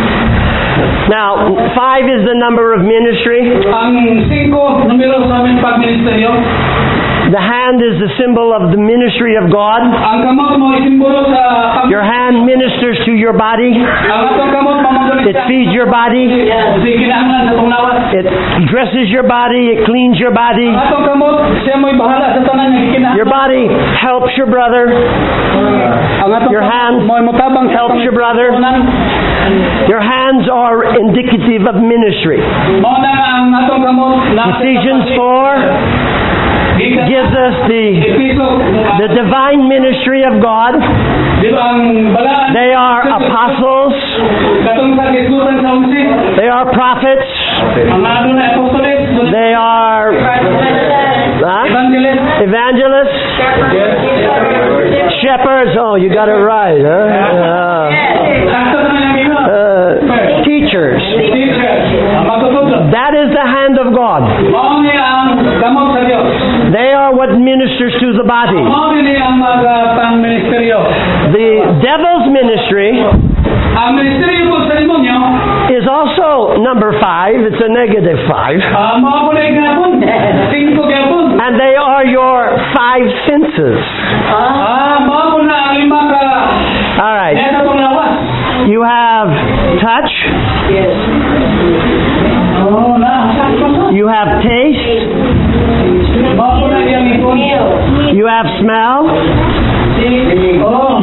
Now, five is the number of ministry. Ang singko numero sa aming pagministeryo. The hand is the symbol of the ministry of God. Ang kamot mo isimbolo sa pag- Your hand ministers to your body. ang atong kamot mamanggalit It feeds your body. Sige kinahanglan sa tunglawas. It dresses your body. It cleans your body. Ang atong kamot siya mo'y bahala sa tanan nga gikinahanglan. Your body helps your brother. Ang atong Your kamot hand mo'y motabang sa helps atong your brother. tanan. Your hands are indicative of ministry. Mao na nga ang atong kamot na Ephesians four, gives us the, the divine ministry of God. Di ba ang balaan? They are apostles. Katong sa kisgutan sa unsi. They are prophets. Ang ano na apostoles. They are huh? Evangelist. evangelists. Shepherds. Oh, you got it right, huh? Uh, Sakto naman ang ino. uh, teachers. Teacher. Ang magtutudlo. That is the hand of God. Mao ni ang gamot sa Dios. They are what ministers to the body. Mao ni ang mga pang-ministeryo. The devil's ministry Ang ministeryo po sa demonyo, is also number five. It's a negative five. ah, mao po na gapon. Cinco gapon. And they are your five senses. Ah, mao po na ang lima ka. All right. Ito pong lawas. You have touch. Yes. Oh, na. You have taste. Mao po na yang ipon. You have smell. Oh.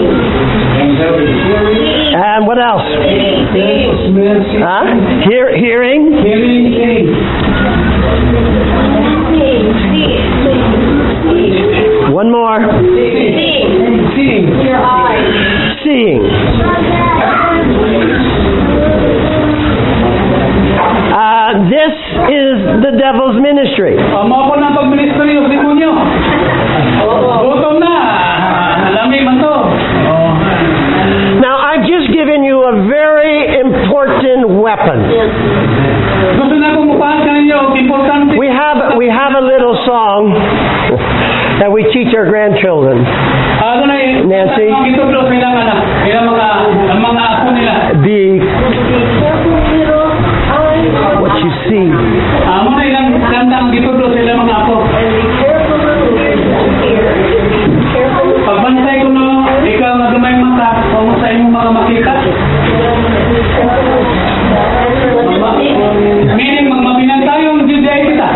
And what else? Huh? Hear, hearing. Hearing, hearing. One more. Seeing. Seeing. Uh, this is the devil's ministry. Ah, mao po na ang pag-ministeryo sa demonyo. Gutom na. Lami man to. Oh. Now, I've just given you a very important weapon. Gusto na kong upahan sa inyo, importante. We have we have a little song that we teach our grandchildren. Ano na eh, Nancy? ang itutlo sa ilang anak, ilang mga, ang mga apo nila. Be what you see. Amo na ilang kanta ang itutlo sa ilang mga apo. Pagbantay ko no, ikaw na gamay mata, kung sa imong mga makita. Meaning, magmabinan tayo ang Juday kita.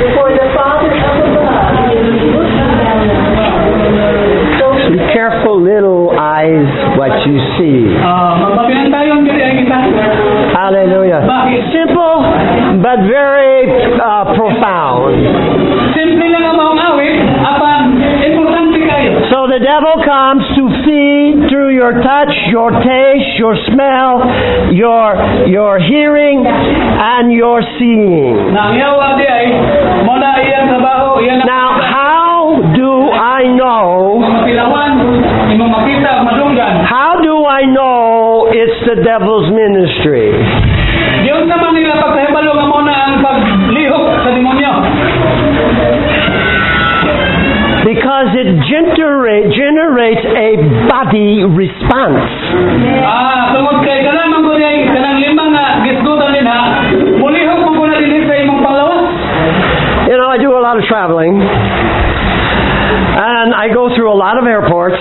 Be careful, little eyes, what you see. Ah, magmabinan tayo ang Juday kita. Hallelujah. Bakit? Simple, but very uh, profound. Simple lang ang mga awit, apan importante kayo. So the devil comes to feed through your touch, your taste, your smell, your your hearing, and your seeing. Nang yawa di ay, muna iyang trabaho, iyan ang Now, how do I know? mapilawan, imong makita, madunggan. How do I know it's the devil's ministry? Diyon naman nila pagkahibalo nga muna ang paglihok sa demonyo. Because it genera- generates a body response. Ah, tungod kay kanang man gud ay kanang lima nga gisgutan nila, mulihok mo na dinhi sa imong panglawas. You know, I do a lot of traveling, and I go through a lot of airports.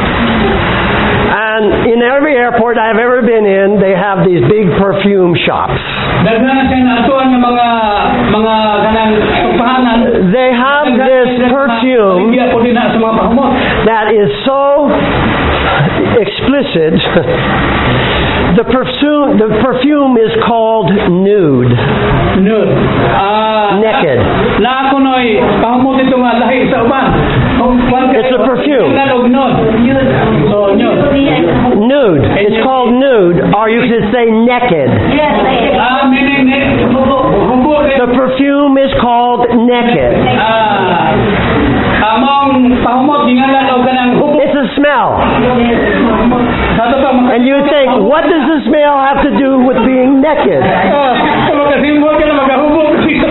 And in every airport I've ever been in, they have these big perfume shops. Daghan siya na atuan ng mga mga kanang tupahanan. They have this perfume Iya po din na sa mga pahumot. that is so explicit. The perfume, the perfume is called nude. Nude. Ah, Naked. Na ako noy pahumot ito nga lahi sa uban. It's a perfume. Nanog nude. So nude. Nude. It's called nude, or you could say naked. Ah, meaning ne hubo hubo The perfume is called naked. Ah, among pahumot gingalan og kanang hubo. It's a smell. Sato pa maka- And you think, what does the smell have to do with being naked? Ah, makasimbol ka na magahubo.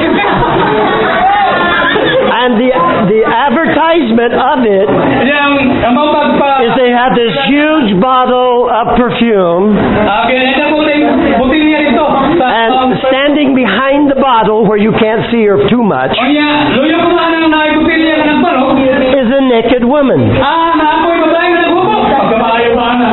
And the the advertisement of it Yang among pagpa is they have this huge bottle of perfume, Ah, kaya ito po tayo butilya dito. Sa and standing behind the bottle where you can't see her too much O niya, luyo ko na nang naibutilya ka ng barok. is a naked woman. Ah, naapoy ba tayo naghubo? Pagkamaayo ba na?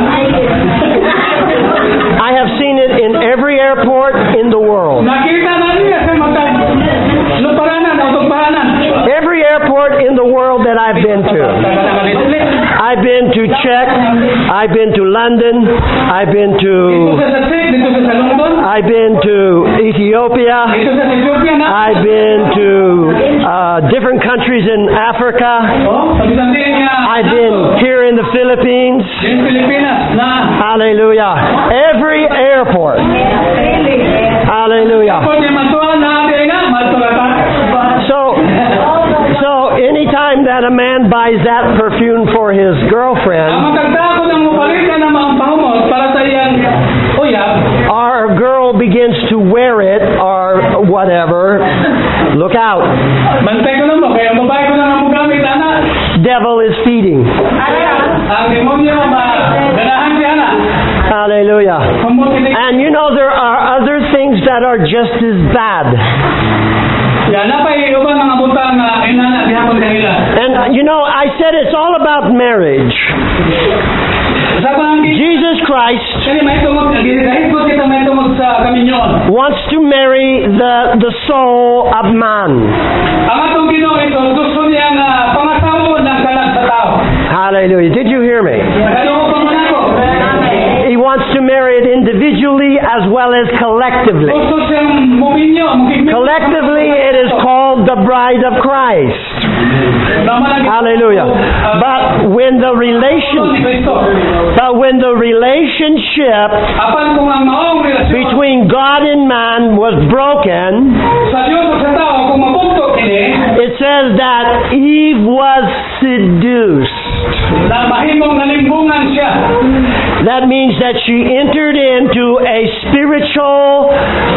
I have seen it in every airport in the world. Nakita na niya sa mata. Luparanan, autoparanan. Every airport in the world that I've been to. I've been to Czech, I've been to London, I've been Dito to sa Sasek, dito sa London, I've been to Ethiopia, dito sa Ethiopia na. I've been to uh, different countries in Africa. Oh, sa bisan din niya. I've been here in the Philippines. Din Pilipinas na. Hallelujah. Every airport. Hallelujah. Kung niya matuwa na din na, matuwa ka. So, so anytime that a man buys that perfume for his Ang girlfriend, magkagdako ng mupalitan ng mga pahumot para sa iyang uyab, our girl begins to wear it or whatever, look out. bantay ko na mo, kaya ang babae ko na nga mo gamit, anak. Devil is feeding. Ang demonyo, ganahan siya na. Hallelujah. Humot ini. And you know there are other things that are just as bad. Yan na pa iuban mga butang na inana gihapon kanila. And uh, you know, I said it's all about marriage. Sa panggi, Jesus Christ kani may tungod, gihit ko kita may tungod sa kaminyon. wants to marry the the soul of man. Ang atong Ginoo ito gusto niya nga pangasawa ng kalag sa tao. Hallelujah. Did you hear me? Nagadugo pa man ako. He wants to marry it individually as well as collectively. Gusto siyang muminyo, mukigmi. Collectively, it is called the bride of Christ. Hallelujah. But when the relation, but when the relationship Apan kung ang maong relasyon between God and man was broken, sa Dios at sa tao kung mabugtok ini, it says that Eve was seduced. na mahimong nalimbungan siya. That means that she entered into a spiritual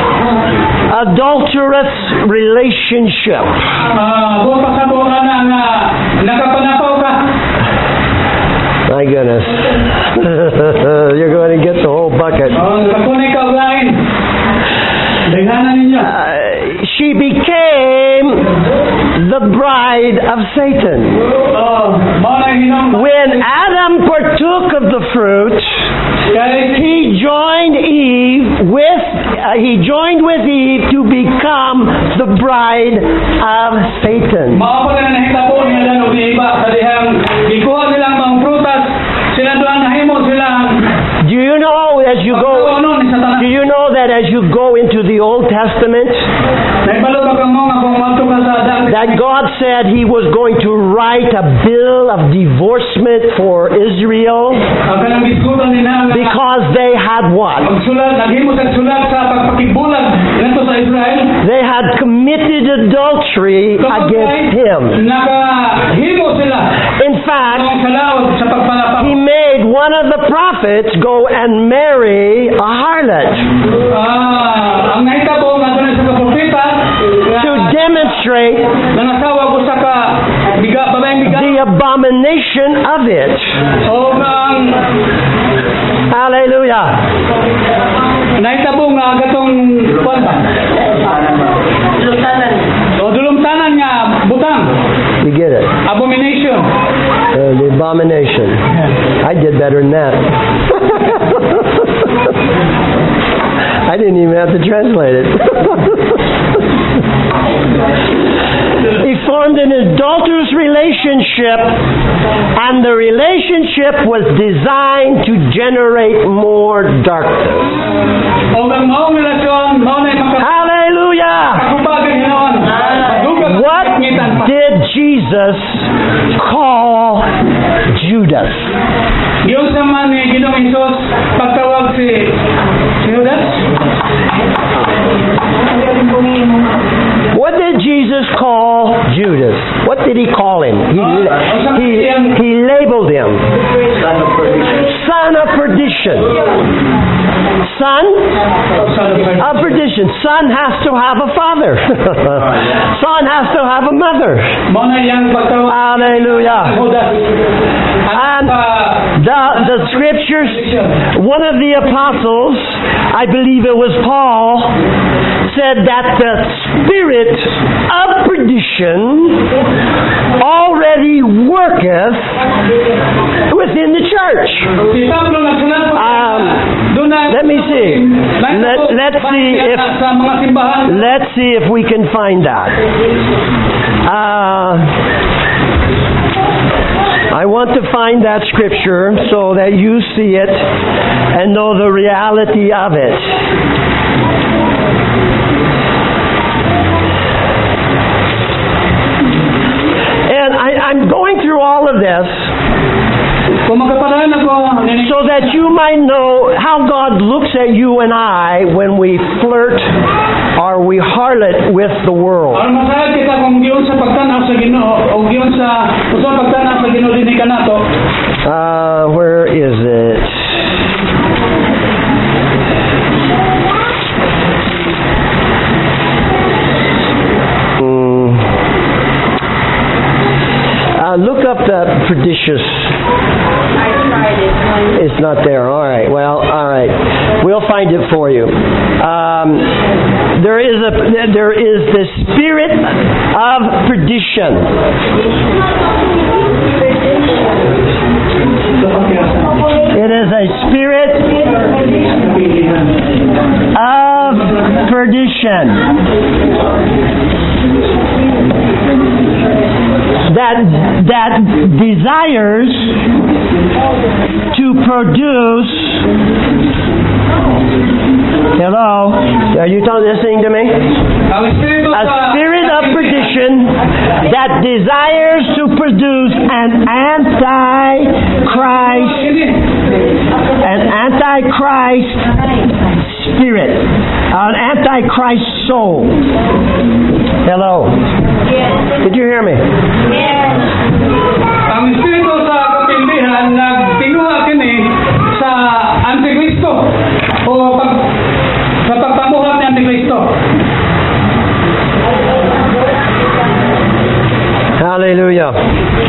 adulterous relationship. Ah, buong pasabuhan na nga nakapanapaw ka. My goodness. You're going to get the whole bucket. Oh, nakakunay ka ulain. Daghanan ninyo. Uh, she became the bride of Satan. Oh, mao na hinong When Adam partook of the fruit, kay he joined Eve with uh, he joined with Eve to become the bride of Satan. mao pa na nahitabo niya lang og iba sa dihang gikuha nilang mga prutas sila doon nahimo silang Do you know as you go ano ni Satanas. do you know that as you go into the Old Testament Naibalo ba kang mo nga kung mato ka sa dang that God said he was going to write a bill of divorcement for Israel ang kanang biskutan nila nga because they had what? magsulat naghimo sa sulat sa pagpakigbulag ngadto sa Israel. They had committed adultery against him. Nakahimo sila In fact, ang salawat sa pagpalapang. he made one of the prophets go and marry a harlot Ah, ang nahitabo nga doon sa propeta to demonstrate nangasawa ko sa ka biga babaeng biga the abomination of it. o ang Hallelujah. nahitabo nga gatong kwan ba Lutanan. o dulumtanan nga butang You get it? abomination. Uh, the abomination. I did better than that. I didn't even have to translate it. He formed an adulterous relationship, and the relationship was designed to generate more darkness. O ang maong relasyon mao na Hallelujah! makakubagan hinuon. What did Jesus call Judas? Yung sa man ni Ginoong Hesus pagtawag si si Judas. What did Jesus call Judas? What did he call him? He, he, he labeled him son of perdition. Son of perdition. Son has to have a father. Son has to have a mother. Mao na yang pagtawag Hallelujah. Judas. And the, the scriptures, one of the apostles, I believe it was Paul, said that the spirit of perdition already worketh within the church. Si Pablo nagsulat Um, doon na let me see. Let- let's see if- sa mga simbahan. Let's see if we can find that. Uh, I want to find that scripture so that you see it and know the reality of it. might know how God looks at you and I when we flirt or we harlot with the world. Aron masahat kita kung giyon sa pagtanaw sa Ginoo o giyon sa usa pagtanaw sa Ginoo dinhi kanato. Uh, where is it? Hmm. Uh, look up the precious. I tried it. It's not there. All right. Well, all right. We'll find it for you. Um, there is a there is the spirit of perdition. It is a spirit of perdition that that desires to produce. Hello, are you listening to me? Ang espiritu A sa spirit of perdition that desires to produce an anti-Christ, an anti-Christ spirit, an anti-Christ soul. Hello, did you hear me? Ang espiritu sa kapindihan nagtinguha kini sa Antikristo o pag sa pagpamuhat ni Antikristo. Hallelujah. Um,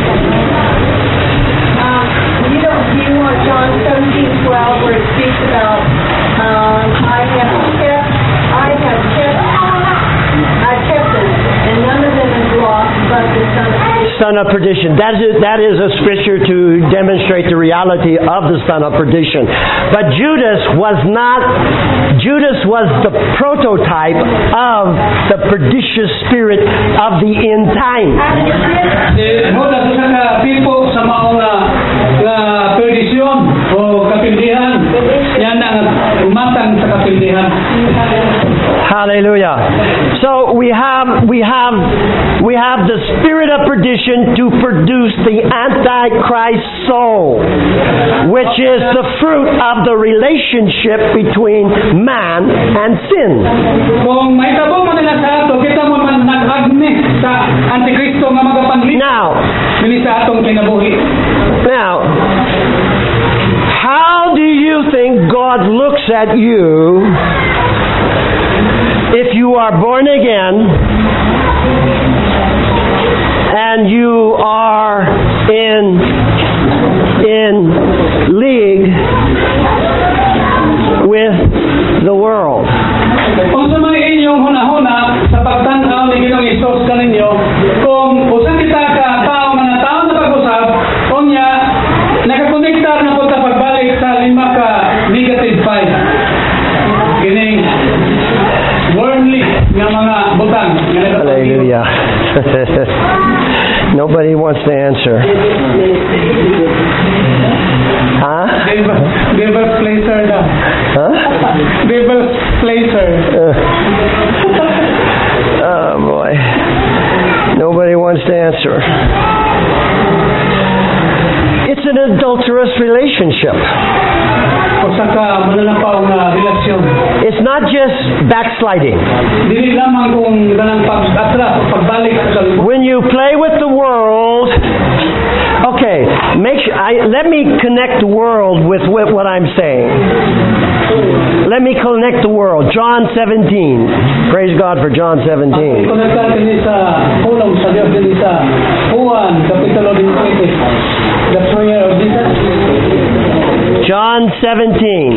you know, do you want John seventeen twelve where it speaks about um, I have kept, I have kept, I kept them, and none of them is lost, but the son of Son of perdition. That is, that is a scripture to demonstrate the reality of the son of perdition. But Judas was not, Judas was the prototype of the pernicious spirit of the end time. Eh, Judas sa ka tipo sa mao nga nga perdisyon o kapindihan. Yan ang umatang sa kapindihan. Hallelujah. So we have we have we have the spirit of perdition to produce the antichrist soul, which is the fruit of the relationship between man and sin. Kung may tabo mo nila sa ato, kita mo man nag-agni sa Antikristo nga magapanlit. Now, Dili sa atong kinabuhi. now, how do you think God looks at you if you are born again and you are in in league with the world? Kung sa mga inyong huna-huna sa pagtanaw ni Ginoong Hesus kaninyo, kung usan kita ka tao nga na tao na pag-usap, unya nakakonektar na po ta pagbalik sa lima ka negative five. Kining worldly nga mga butang nga nagapagiging. Hallelujah. Nobody wants to answer. Huh? Devil, devil's placer daw. Huh? Devil's placer. Uh, oh boy. Nobody wants to answer. It's an adulterous relationship. Usa ka mananapaw nga relasyon. It's not just backsliding. Dili lamang kung ganang pag-atras, pagbalik sa When you play with the world, okay, make sure, I, let me connect the world with what, what I'm saying. Let me connect the world. John seventeen. Praise God for John seventeen. Konektar din sa pulong sa Dios din sa Juan kapitulo twenty. The prayer of Jesus. John seventeen.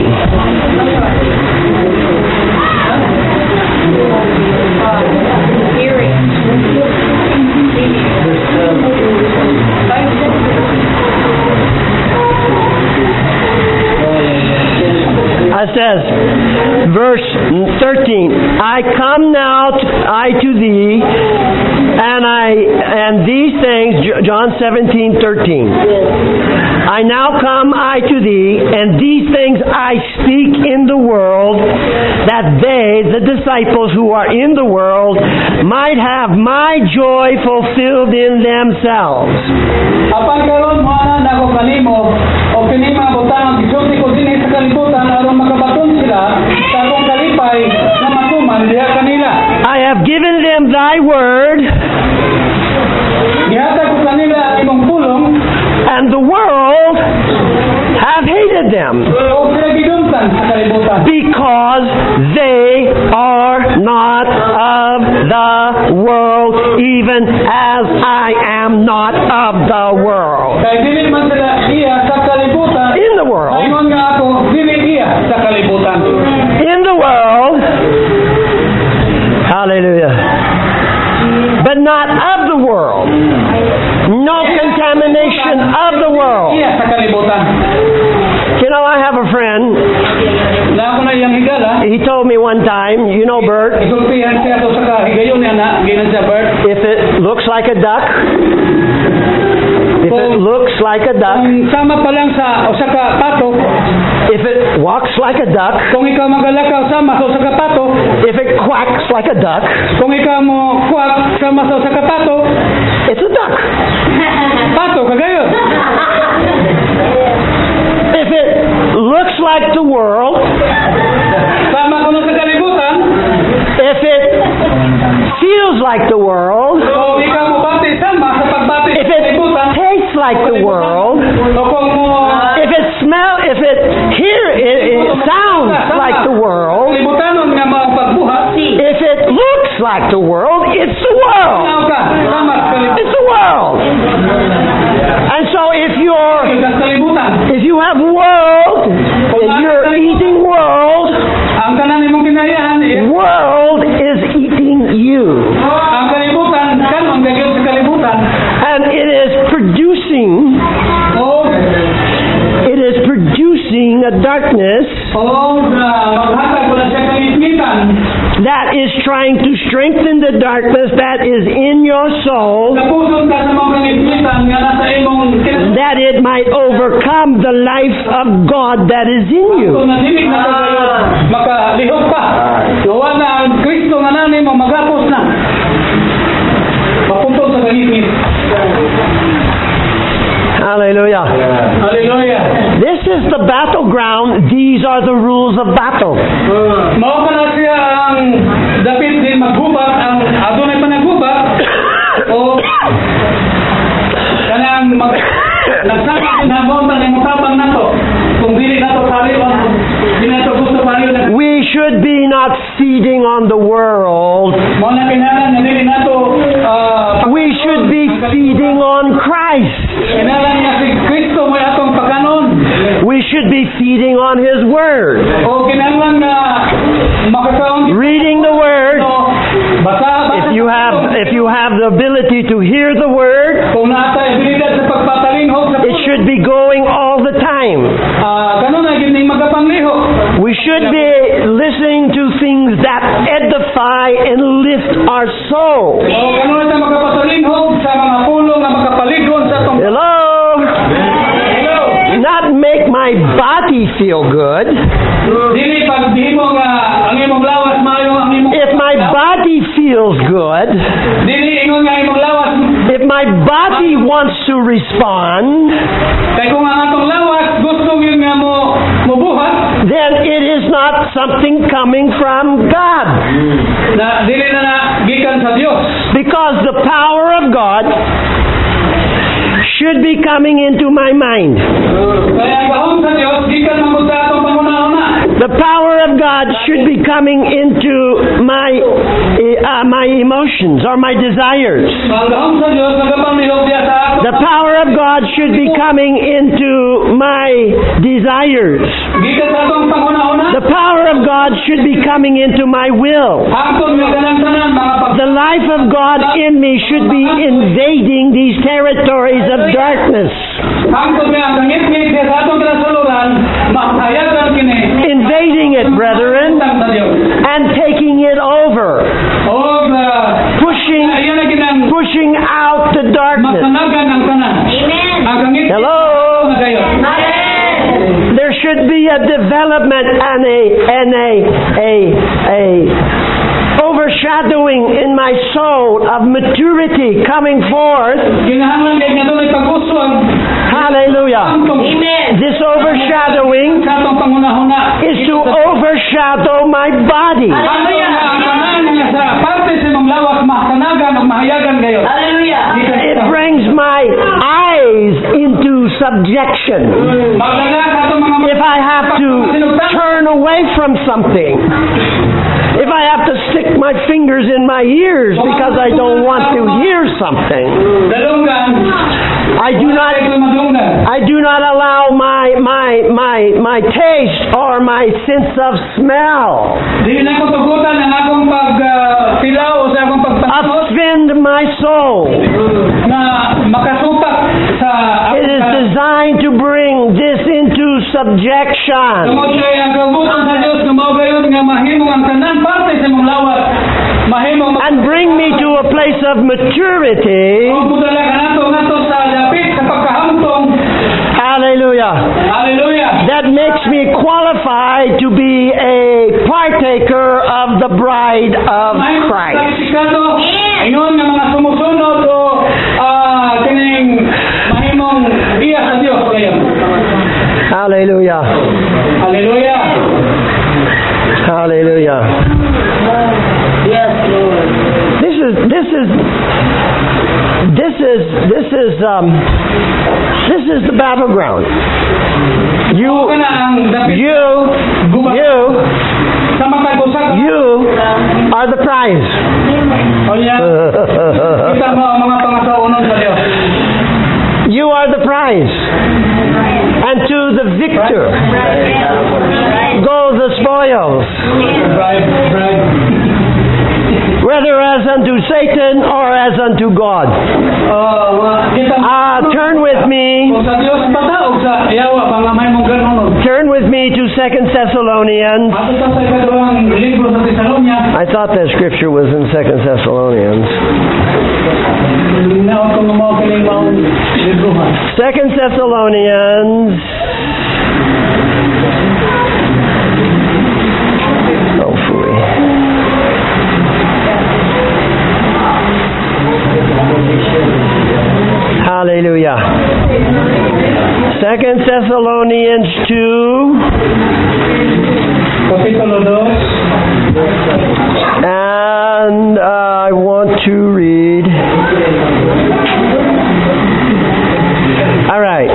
hearing. It says, verse thirteen, I come now, to, I to thee, And I and these things, John seventeen thirteen. I now come I to thee, and these things I speak in the world, that they, the disciples who are in the world, might have my joy fulfilled in themselves. Apan karon moana na ako kanimo o kini mga butang gisulti ko dinhi sa kalibutan aron makabaton sila sa akong kalipay na matuman diha kanila. I have given them thy word, Gihatag ko kanila imong pulong and the world have hated them, o sila gidumtan sa kalibutan. because they are not of the world, even as I am not of the world. Kay dili man sila iya sa kalibutan. In the world, Ingon nga ako dili iya sa kalibutan. in the world, hallelujah, but not of the world. No contamination of the world. Iya sa kalibutan. You know, I have a friend. Na ako na iyang higala. He told me one time, you know, Bert, Isultihan siya to sa kahigayon niya na ginan siya Bert. if it looks like a duck, if it looks like a duck, Kung sama pa lang sa usa ka pato, if it walks like a duck, kung ikaw magalakaw sama sa usa ka pato, if it quacks like a duck, kung ikaw mo kuwak sama sa usa ka pato, it's a duck. pato kagayon. If it looks like the world, Sama kuno sa kalibutan, if it feels like the world, kung ikaw mo bati sama sa pagbati if sa it kalibutan, tastes like the world, o kung mo if it smell, if it hear, it, it sounds like the world, kalibutanon nga mga pagbuhat, if it looks like the world, it's the world. tanaw ka sama sa kalibutan. It's the world. And so if you're, Sa kalibutan, if you have world, and you're eating world, ang tanan imong kinayahan is world is eating you. ang kalibutan kanon gagawin sa kalibutan. And it is producing, O it is producing a darkness o maghatag ko na siya kalitmitan. that is trying to strengthen the darkness that is in your soul, Kapusod ka sa mga kalitmitan nga nasa imong kinabutan. that it might overcome the life of God that is in you. Kung nadinig na kayo, makalihok pa. Gawa na ang Kristo nga nanay mo, magapos na. Mapuntol sa kalitmit. Hallelujah. Hallelujah. This is the battleground. These are the rules of battle. Mao pa na siya ang dapit din maggubat, ang adunay pa naggubat, o kanang mag nagsama din hamon na ng utabang nato. Kung dili nato pariw, dili nato gusto pariw na We should be not feeding on the world. mao na kinahanglan nga dili nato ah, We should be feeding on Christ. kinahanglan nga si Kristo mo atong pagkanon. We should be feeding on His Word. O kinahanglan nga makakaon Reading the Word. basa If you have, if you have the ability to hear the Word, kung naata abilidad sa pagpatalinghog sa it should be going all the time. ah kanon na gid ning magapanglihok. We should be listening to things that edify and lift our soul. O kanon na magapatalinghog sa mga pulong nga makapaligon sa atong Hello? Hello. Not make my body feel good. Dili pag di mo nga ang imong lawas maayo ang imong If my body feels good, dili ingon nga imong lawas if my body wants to respond, kay kung ang atong lawas gusto gyud nga mo mobuhat then it is not something coming from God. na dili na na gikan sa Dios. Because the power of God should be coming into my mind. Kaya ang gahom sa Dios gikan man sa atong pangunahuna. The power of God should be coming into my uh, my emotions or my desires. Ang gahom sa Dios nagapanglihok diya sa ako. The power of God should be coming into my desires. Gikan sa atong pangunahuna. The power of God should be coming into my will. Hangtod nga kanang tanan mga pag The life of God in me should be invading these territories of darkness, hangtod nga ang ngit-ngit diya sa atong kinasuluran mahayagan kini. invading it, brethren, Tang sa Dios. and taking it over, O uh, pushing, ayan na ginang darkness. Makanagan ang tanan. Amen. Ang gangit. Hello? Nagayon. Amen. There should be a development and a and a a a overshadowing in my soul of maturity coming forth. Kinahanglan kay nga doon pag-uswag. Hallelujah. Amen. This overshadowing Katong pangunahuna is to overshadow my body. Ano yan ang tanan niya sa parte sa imong lawak mahanagan ug mahayagan kayo. Hallelujah. It brings my eyes into subjection. Magdala sa atong mga If I have to turn away from something, if I have to stick my fingers in my ears because I don't want to hear something, dalunggan, I do not madunggan. I do not allow my my my my taste or my sense of smell Dili na ko tugutan ang akong pagpilaw o sa akong pagtanong offend my soul. na makasupak sa It is designed to bring this into subjection. tungod kay ang kabuton sa Dios nga mao gayud nga mahimong ang tanan parte sa imong lawak mahimong And bring me to a place of maturity. Kung mudala ka nato nato sa dapit sa pagkahamtong. Hallelujah. Hallelujah. That makes me qualified to be a partaker of the bride of Mahimong Christ. sertipikado ingon nga mga sumusunod o ah, kining mahimong iya sa Dios kayo. Hallelujah. Hallelujah. Hallelujah. Yes, Lord. This is this is this is this is um this is the battleground. You Kana ang dapit you you sa matag-usa you are the prize. O niya, kita mo ang mga pangasaunon sa Dios. You are the prize. And to the victor go the spoils, Bribe, bribe. whether as unto Satan or as unto God. Oh, wa- kita mo. Ah, turn with me. O sa Dios bata o sa yawa mga mahimong ganon. Turn with me to Second Thessalonians. Ato ta sa ikaduhang libro sa Tesalonia. I thought that scripture was in Second Thessalonians. Naon ko mo kining mao libro ha. Second Thessalonians. Oh, phooey. Hallelujah. Second Thessalonians two. Kapitulo two. And uh, I want to read. All right.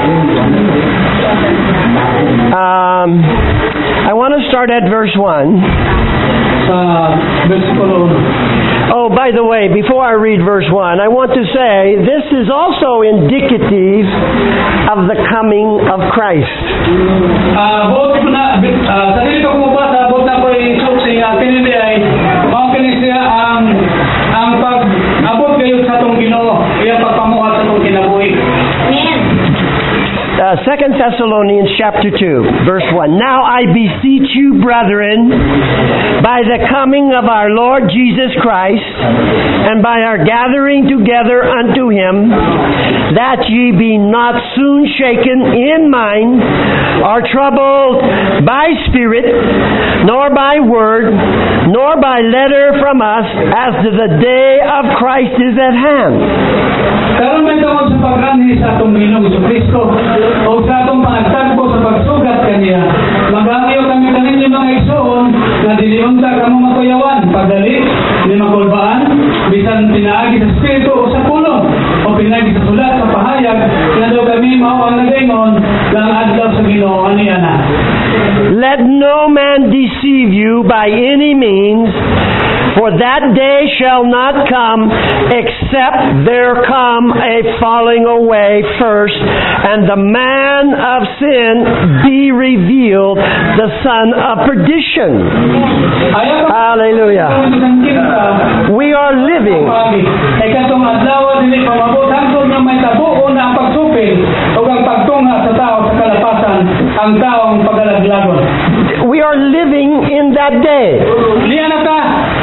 Um, I want to start at verse one. Sa versikulo one. Oh, by the way, before I read verse one, I want to say this is also indicative of the coming of Christ. Ah, bot ko na ah, sa dili ko mabasa bot na ko isuk siya kinindi ay mao kini siya ang ang pag abot kayo sa tong Ginoo iya pagpamuhat sa tong kinabuhi. Amen. Uh, Second Thessalonians chapter two, verse one. Now I beseech you, brethren, by the coming of our Lord Jesus Christ, and by our gathering together unto Him, that ye be not soon shaken in mind, or troubled by spirit, nor by word, nor by letter from us, as to the day of Christ is at hand. Karon may tawag sa pagranhi sa atong Ginoong Kristo o sa atong pagtagpo sa pagsugat kaniya. Magangyo kami kaninyo mga igsoon na diliunta kamo matuyawan, pagdali, di makulbaan, bisan pinaagi sa spirito o sa pulong, o pinaagi sa sulat sa pahayag, na daw kami mao ang nagaingon ng adlaw sa Ginoo aniya na. Let no man deceive you by any means, for that day shall not come except there come a falling away first, and the man of sin be revealed, the son of perdition. Hallelujah. We are living. Ay katong adlaw dili pamabot hangtod nga may tabuon ang pagsupil o ang pagtunga sa tao sa kalapasan ang taong pagalaglagon. We are living in that day. Liya na ta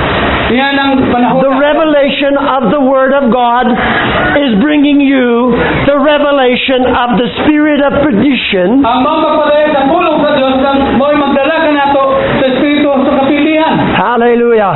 Yan ang panahon. The revelation of the Word of God is bringing you the revelation of the spirit of perdition. Ang mga kapatid sa pulong sa Diyos ang mo'y magdala ka nato sa Espiritu sa kapilihan. Hallelujah.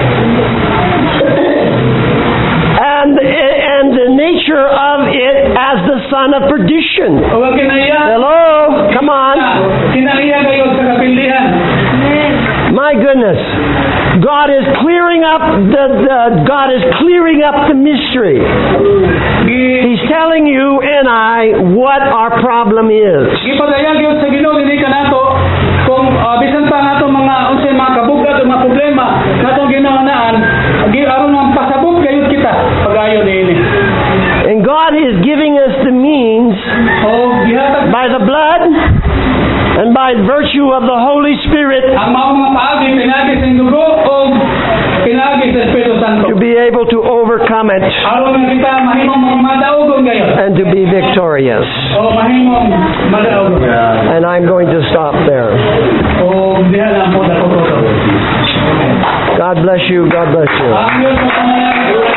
And, and the nature of it as the son of perdition. O ang kinaiya. Hello? Come on. Kinaiya kayo sa kapilihan. My goodness. God is clearing up the, the God is clearing up the mystery. He's telling you and I what our problem is. Ipagayag yun sa Ginoo dinhi ka nato kung uh, bisan pa nato mga unsay mga kabugad o mga problema natong ginaunaan aron ang pasabot kayo kita pagayon niini. And God is giving us the means O gihatag by the blood and by virtue of the Holy Spirit ang mao mga paagi pinagi sa dugo o pinagi sa Espiritu Santo. to be able to overcome it Aron nga kita mahimong mga madaugon kayo. and to be victorious. O mahimong madaugon. And I'm going to stop there. O diha lang po dako to. God bless you. God bless you. Ang Diyos sa pangalan.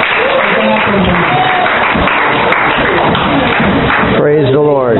Praise the Lord.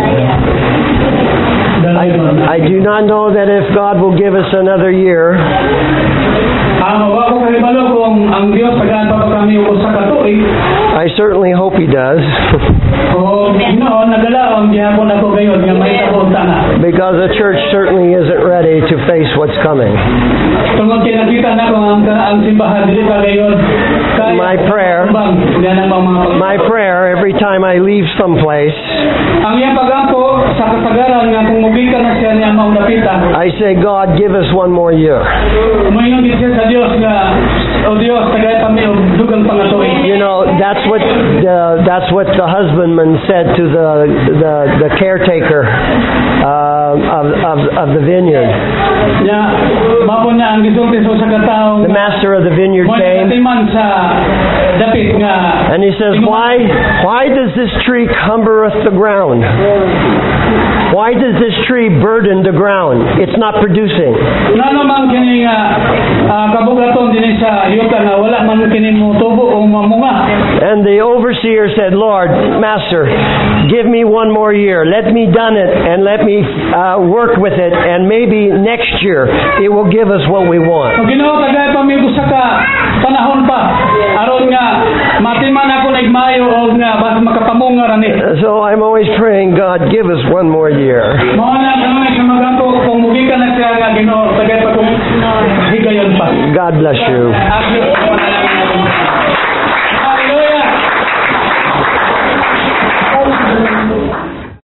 I, I do not know that if God will give us another year, Ang wa ko kahibalo kung ang Dios pagkaan pa kami uko sa katuig. I certainly hope He does. O Ginoo nagalaon gihapon ako gayon nga may tapunta na. Because the church certainly isn't ready to face what's coming. Tungod kay nakita na ko ang ang simbahan dili pa gayon. Kaya- My prayer- Bang, yan ang mga My prayer every time I leave someplace, ang iyang pagampo sa kasagaran nga kung mugikan na siya niya mao napita. I say, God, give us one more year. Umayon din siya sa Dios nga o Dios tagay pa mi og dugang pangatuig. You know, that's what the, that's what the husbandman said to the the, the caretaker uh, of, of of the vineyard. Ya, mao na ang gisulti sa katawo. The master of the vineyard Mo came timan sa dapit nga. and he says, "Why why does this tree cumbereth the ground? Why does this tree burden the ground? It's not producing." Nano man kini nga ah, kabugaton dinhi sa yuta nga wala man kini mo tubo o mamunga. And the overseer said, "Lord, master, give me one more year. Let me done it and let me uh, work with it, and maybe next year it will give us what we want." Kung Ginoo tagay pa mi usa ka panahon pa aron nga matiman ako nagmayo og nga bas makapamunga ra ni. So I'm always praying, God, give us one more year. Mao na kanang sa magampo kung mugi ka na siya nga Ginoo tagay pa kung higayon pa. God bless you. Amen.